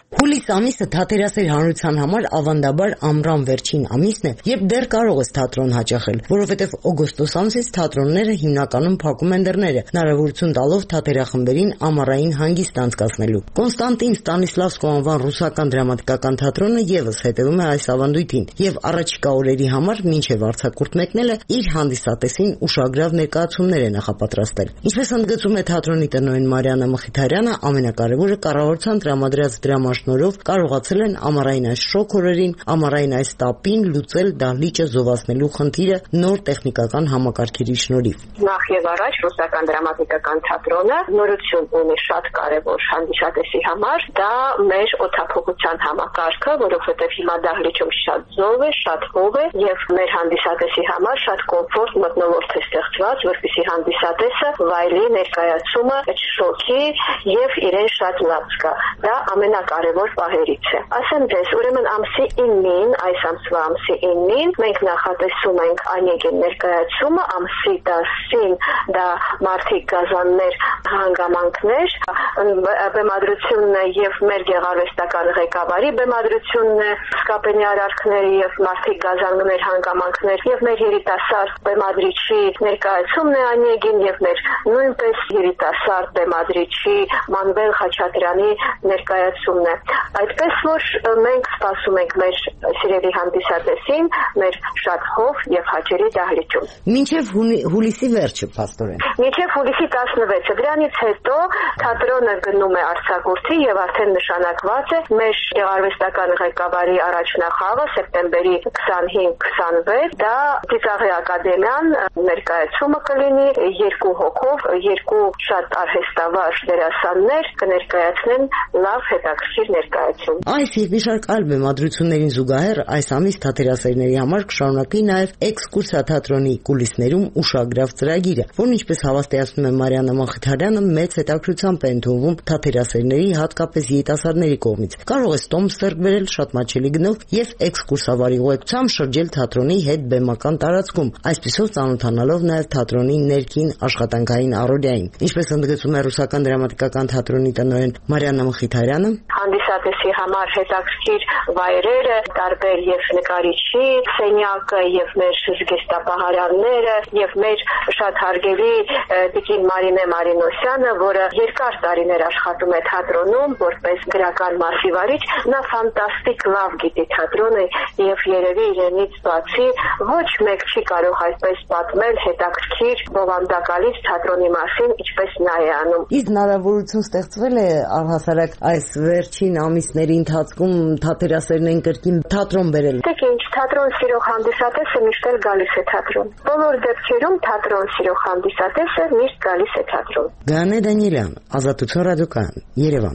Հուլիս ամիսը թատերասեր հանրության համար ավանդաբար ամռան վերջին ամիսն է, երբ դեռ կարող ես թատրոն հաճախել, որովհետև օգոստոս ամսից թատրոնները հիմնականում փակում են դռները, հնարավորություն տալով թատերախմբերին ամառային հանգիստ անցկացնելու։ Կոնստանտին Ստանիսլավսկու անվան ռուսական դրամատիկական թատրոնը ևս հետևում է այս ավանդույթին եւ առաջիկա օրերի համար մինչեւ արձակուրդ մեկնելը իր հանդիսատեսին ուշագրավ ներկայացումներ է նախապատրաստել։ Ինչպես ընդգծում է թատրոնի տնօրեն Մարիաննա Մխիթարյանը, ամենակարևորը կառավարության տրամադրած դրամաշնորհով կարողացել են ամառային այս շոկ օրերին, ամառային այս տապին լուծել դահլիճը զովացնելու խնդիրը նոր տեխնիկական համակարգերի շնորհիվ։ Նախ եւ առաջ ռուսական դրամատիկական թատրոնը նորություն ունի շատ կարևոր հանդիսատեսի համար, դա մեր օդափոխության համակարգը, որովհետեւ հիմա դահլիճում շատ զով է, շատ հով է եւ մեր հանդիսատեսի համար շատ կոմֆորտ մթնոլորտ է ստեղծված, որպեսզի հանդիսատեսը վայելի ներկայացումը շոկի եւ իրեն շատ լավ զգա։ Դա ամենակարևոր պահերից է։ Ասեմ ձեզ, ուրեմն ամսի իննին, այս ամսվա ամսի իննին մենք նախատեսում ենք Անեգին ներկայացումը, ամսի տասին դա մարդիկ գազաններ հանգամանքներ, բեմադրությունն է եւ մեր գեղարվեստական ղեկավարի բեմադրությունն է, Սկապենի արարքների եւ մարդիկ գազաններ հանգամանքներ եւ մեր երիտասարդ բեմադրիչի ներկայացումն է Անեգին եւ մեր նույնպես երիտասարդ բեմադրիչի Մանվել Խաչատրյանի ներկայացումն է։ Այդպես որ մենք սպասում ենք մեր սիրելի հանդիսատեսին մեր շատ հով եւ հաճելի դահլիճում։ Մինչեւ հուլիսի վերջը, փաստորեն։ Մինչեւ հուլիսի տասնվեցը, դրանից հետո թատրոնը գնում է արձակուրդի եւ արդեն նշանակված է մեր գեղարվեստական ղեկավարի առաջնախաղը սեպտեմբերի քսանհինգ քսանվեց, դա Ծիծաղի ակադեմիան ներկայացումը կլինի երկու հոգով, երկու շատ արհեստավար դերասաններ կներկայացնեն լավ հետաքրքիր ներկայացում։ Այս եւ մի շարք այլ բեմադրություններին զուգահեռ այս ամիս թատերասերների համար կշարունակվի նաեւ էքսկուրսիա թատրոնի կուլիսներում ուշագրավ ծրագիրը, որն ինչպես հավաստիացնում է Մարիաննա Մխիթարյանը, մեծ հետաքրքրությամբ է ընդունվում թատերասերների, հատկապես երիտասարդների կողմից։ Կարող ես տոմս ձեռք բերել շատ մատչելի գնով եւ էքսկուրսավարի ուղեկցությամբ շրջել թատրոնի հետ բեմական տարածքում, այսպիսով ծանոթանալով նաեւ թատրոնի ներքին աշխատանքային առօրյային։ Ինչպես ընդգծում է ռուսական դրամատիկական թատրոնի տնօրեն Մարիաննա Մխիթարյանը, հանդիսատեսի համար հետաքրքիր վայրերը, տարբեր եւ նկարիչի սենյակը եւ մեր զգեստապահարանները եւ մեր շատ հարգելի տիկին Մարինե Մարինոսյանը, որը երկար տարիներ աշխատում է թատրոնում որպես գրական մարզիվարիչ, նա ֆանտաստիկ լավ գիտի թատրոնը եւ երևի իրենից բացի ոչ մեկ չի կարող այսպես պատմել հետաքրքիր բովանդակալից թատրոնի մասին, ինչպես նա է անում։ Իսկ հնարավորություն ստեղծվել է առհասարակ այս վերջին ամիսների ընթացքում թատերասերներին կրկին թատրոն բերել։ Դե ինչ, թատրոն սիրող հանդիսատեսը միշտ էլ գալիս է թատրոն։ Բոլոր դեպքերում թատրոն սիրող հանդիսատեսը միշտ գալիս է թատրոն։ Գաներ Դանիելյան, Ազատություն ռադիոկայան, Երևան։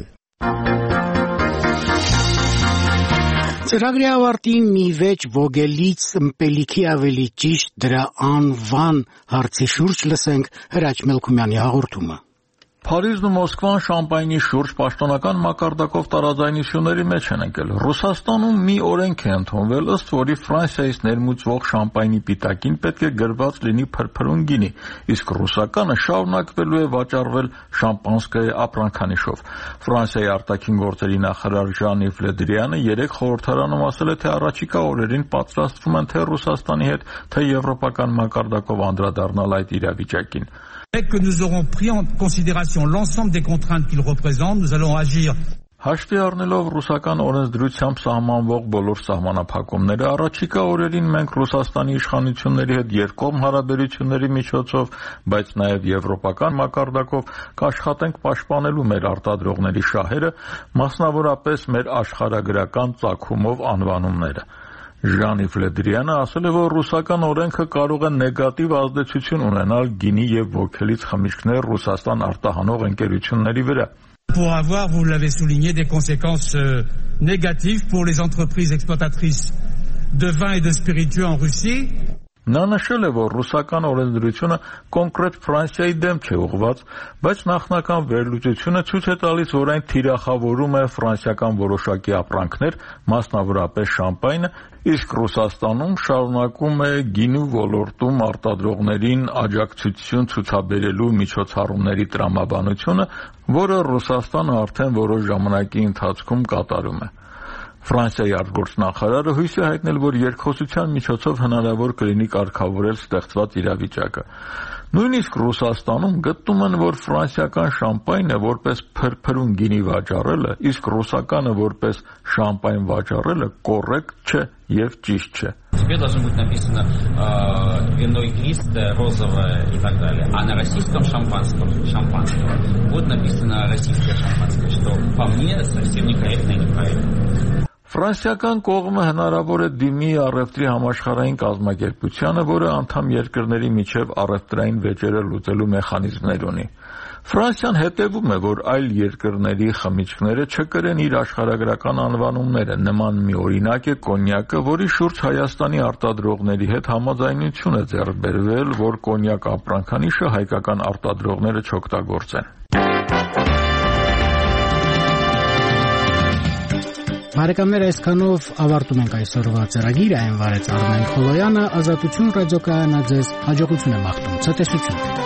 Ծրագրի ավարտին մի վեճ ոգելից ըմպելիքի ավելի ճիշտ դրա անվան հարցի շուրջ լսենք Հրաչ Մելքումյանի հաղորդումը։ Փարիզն ու Մոսկվան շամպայնի շուրջ պաշտոնական մակարդակով տարաձայնությունների մեջ են ընկել։ Ռուսաստանում մի օրենք է ընդունվել, ըստ որի Ֆրանսիայից ներմուծվող շամպայնի պիտակին պետք է գրված լինի փրփրուն գինի, իսկ ռուսականը շարունակվելու է վաճառվել շամպանսկայ ապրանքանիշով։ Ֆրանսիայի արտաքին գործերի նախարար Ժան-Իվ Լե Դրիանը երեք խորհրդարանում ասել է, թե առաջիկա օրերին պատրաստվում են թե Ռուսաստանի հետ, թե եվրոպական մակարդակով անդրադառնալ այդ իրավիճակին։ Que nous aurons pris en considération l'ensemble des contraintes qu'il représente, nous allons agir. Հաշվի առնելով ռուսական օրենսդրությամբ սահմանվող բոլոր սահմանափակումները, առաջիկա օրերին մենք Ռուսաստանի իշխանությունների հետ երկկողմ հարաբերությունների միջոցով, բայց նաև եվրոպական մակարդակով կաշխատենք պաշտպանելու մեր արտադրողների շահերը, մասնավորապես մեր աշխարհագրական ծագումով անվանումները։ Ժան-Իվ Լե Դրիանը ասել է, որ ռուսական օրենքը կարող է նեգատիվ ազդեցություն ունենալ գինի եւ ոգելից խմիչքներ Ռուսաստան արտահանող ընկերությունների վրա։ Pour avoir, vous l'avez souligné, des conséquences euh, négatives pour les entreprises exploitatrices de vin et de spiritueux en Russie. Նա նշել է, որ ռուսական օրենսդրությունը կոնկրետ Ֆրանսիայի դեմ չէ ուղղված, բայց նախնական վերլուծությունը ցույց է տալիս, որ այն թիրախավորում է ֆրանսիական որոշակի ապրանքներ, մասնավորապես շամպայնը, իսկ Ռուսաստանում շարունակում է գինու ոլորտում արտադրողներին աջակցություն ցուցաբերելու միջոցառումների տրամաբանությունը, որը Ռուսաստանը արդեն որոշ ժամանակի ընթացքում կատարում է։ Ֆրանսիայի արտգործնախարարը հույս է հայտնել, որ երկխոսության միջոցով հնարավոր կլինի կարգավորել ստեղծված իրավիճակը։ Նույնիսկ Ռուսաստանում գտնում են, որ ֆրանսիական շամպայնը որպես փրփրուն гини վաճառելը, իսկ ռուսականը որպես շամպայն ваճառելը կոռեկտ չէ եւ ճիշտ չէ։ Тебе должно быть написано э, вино игристое, розовое и так далее. А на российском шампанском, шампанском будет написано российское шампанское, что по мне совсем некорректно и неправильно. Ֆրանսիական կողմը հնարավոր է դիմի առևտրի համաշխարհային կազմակերպությանը, որը անդամ երկրների միջև առևտրային վեճերը լուծելու մեխանիզմներ ունի։ Ֆրանսիան հետևում է, որ այլ երկրների խմիչքները չկրեն իր աշխարհագրական անվանումները։ Նման մի օրինակ է կոնյակը, որի շուրջ Հայաստանի արտադրողների հետ համաձայնություն է ձեռք բերվել, որ կոնյակ ապրանքանիշը հայկական արտադրողները չօգտագործեն։ Բարեկամներ, այսքանով ավարտում ենք այսօրվա ծրագիրը, այն վարեց Արմեն Խոլոյանը, Ազատություն ռադիոկայանը ձեզ հաջողություն է մաղթում, ցտեսություն։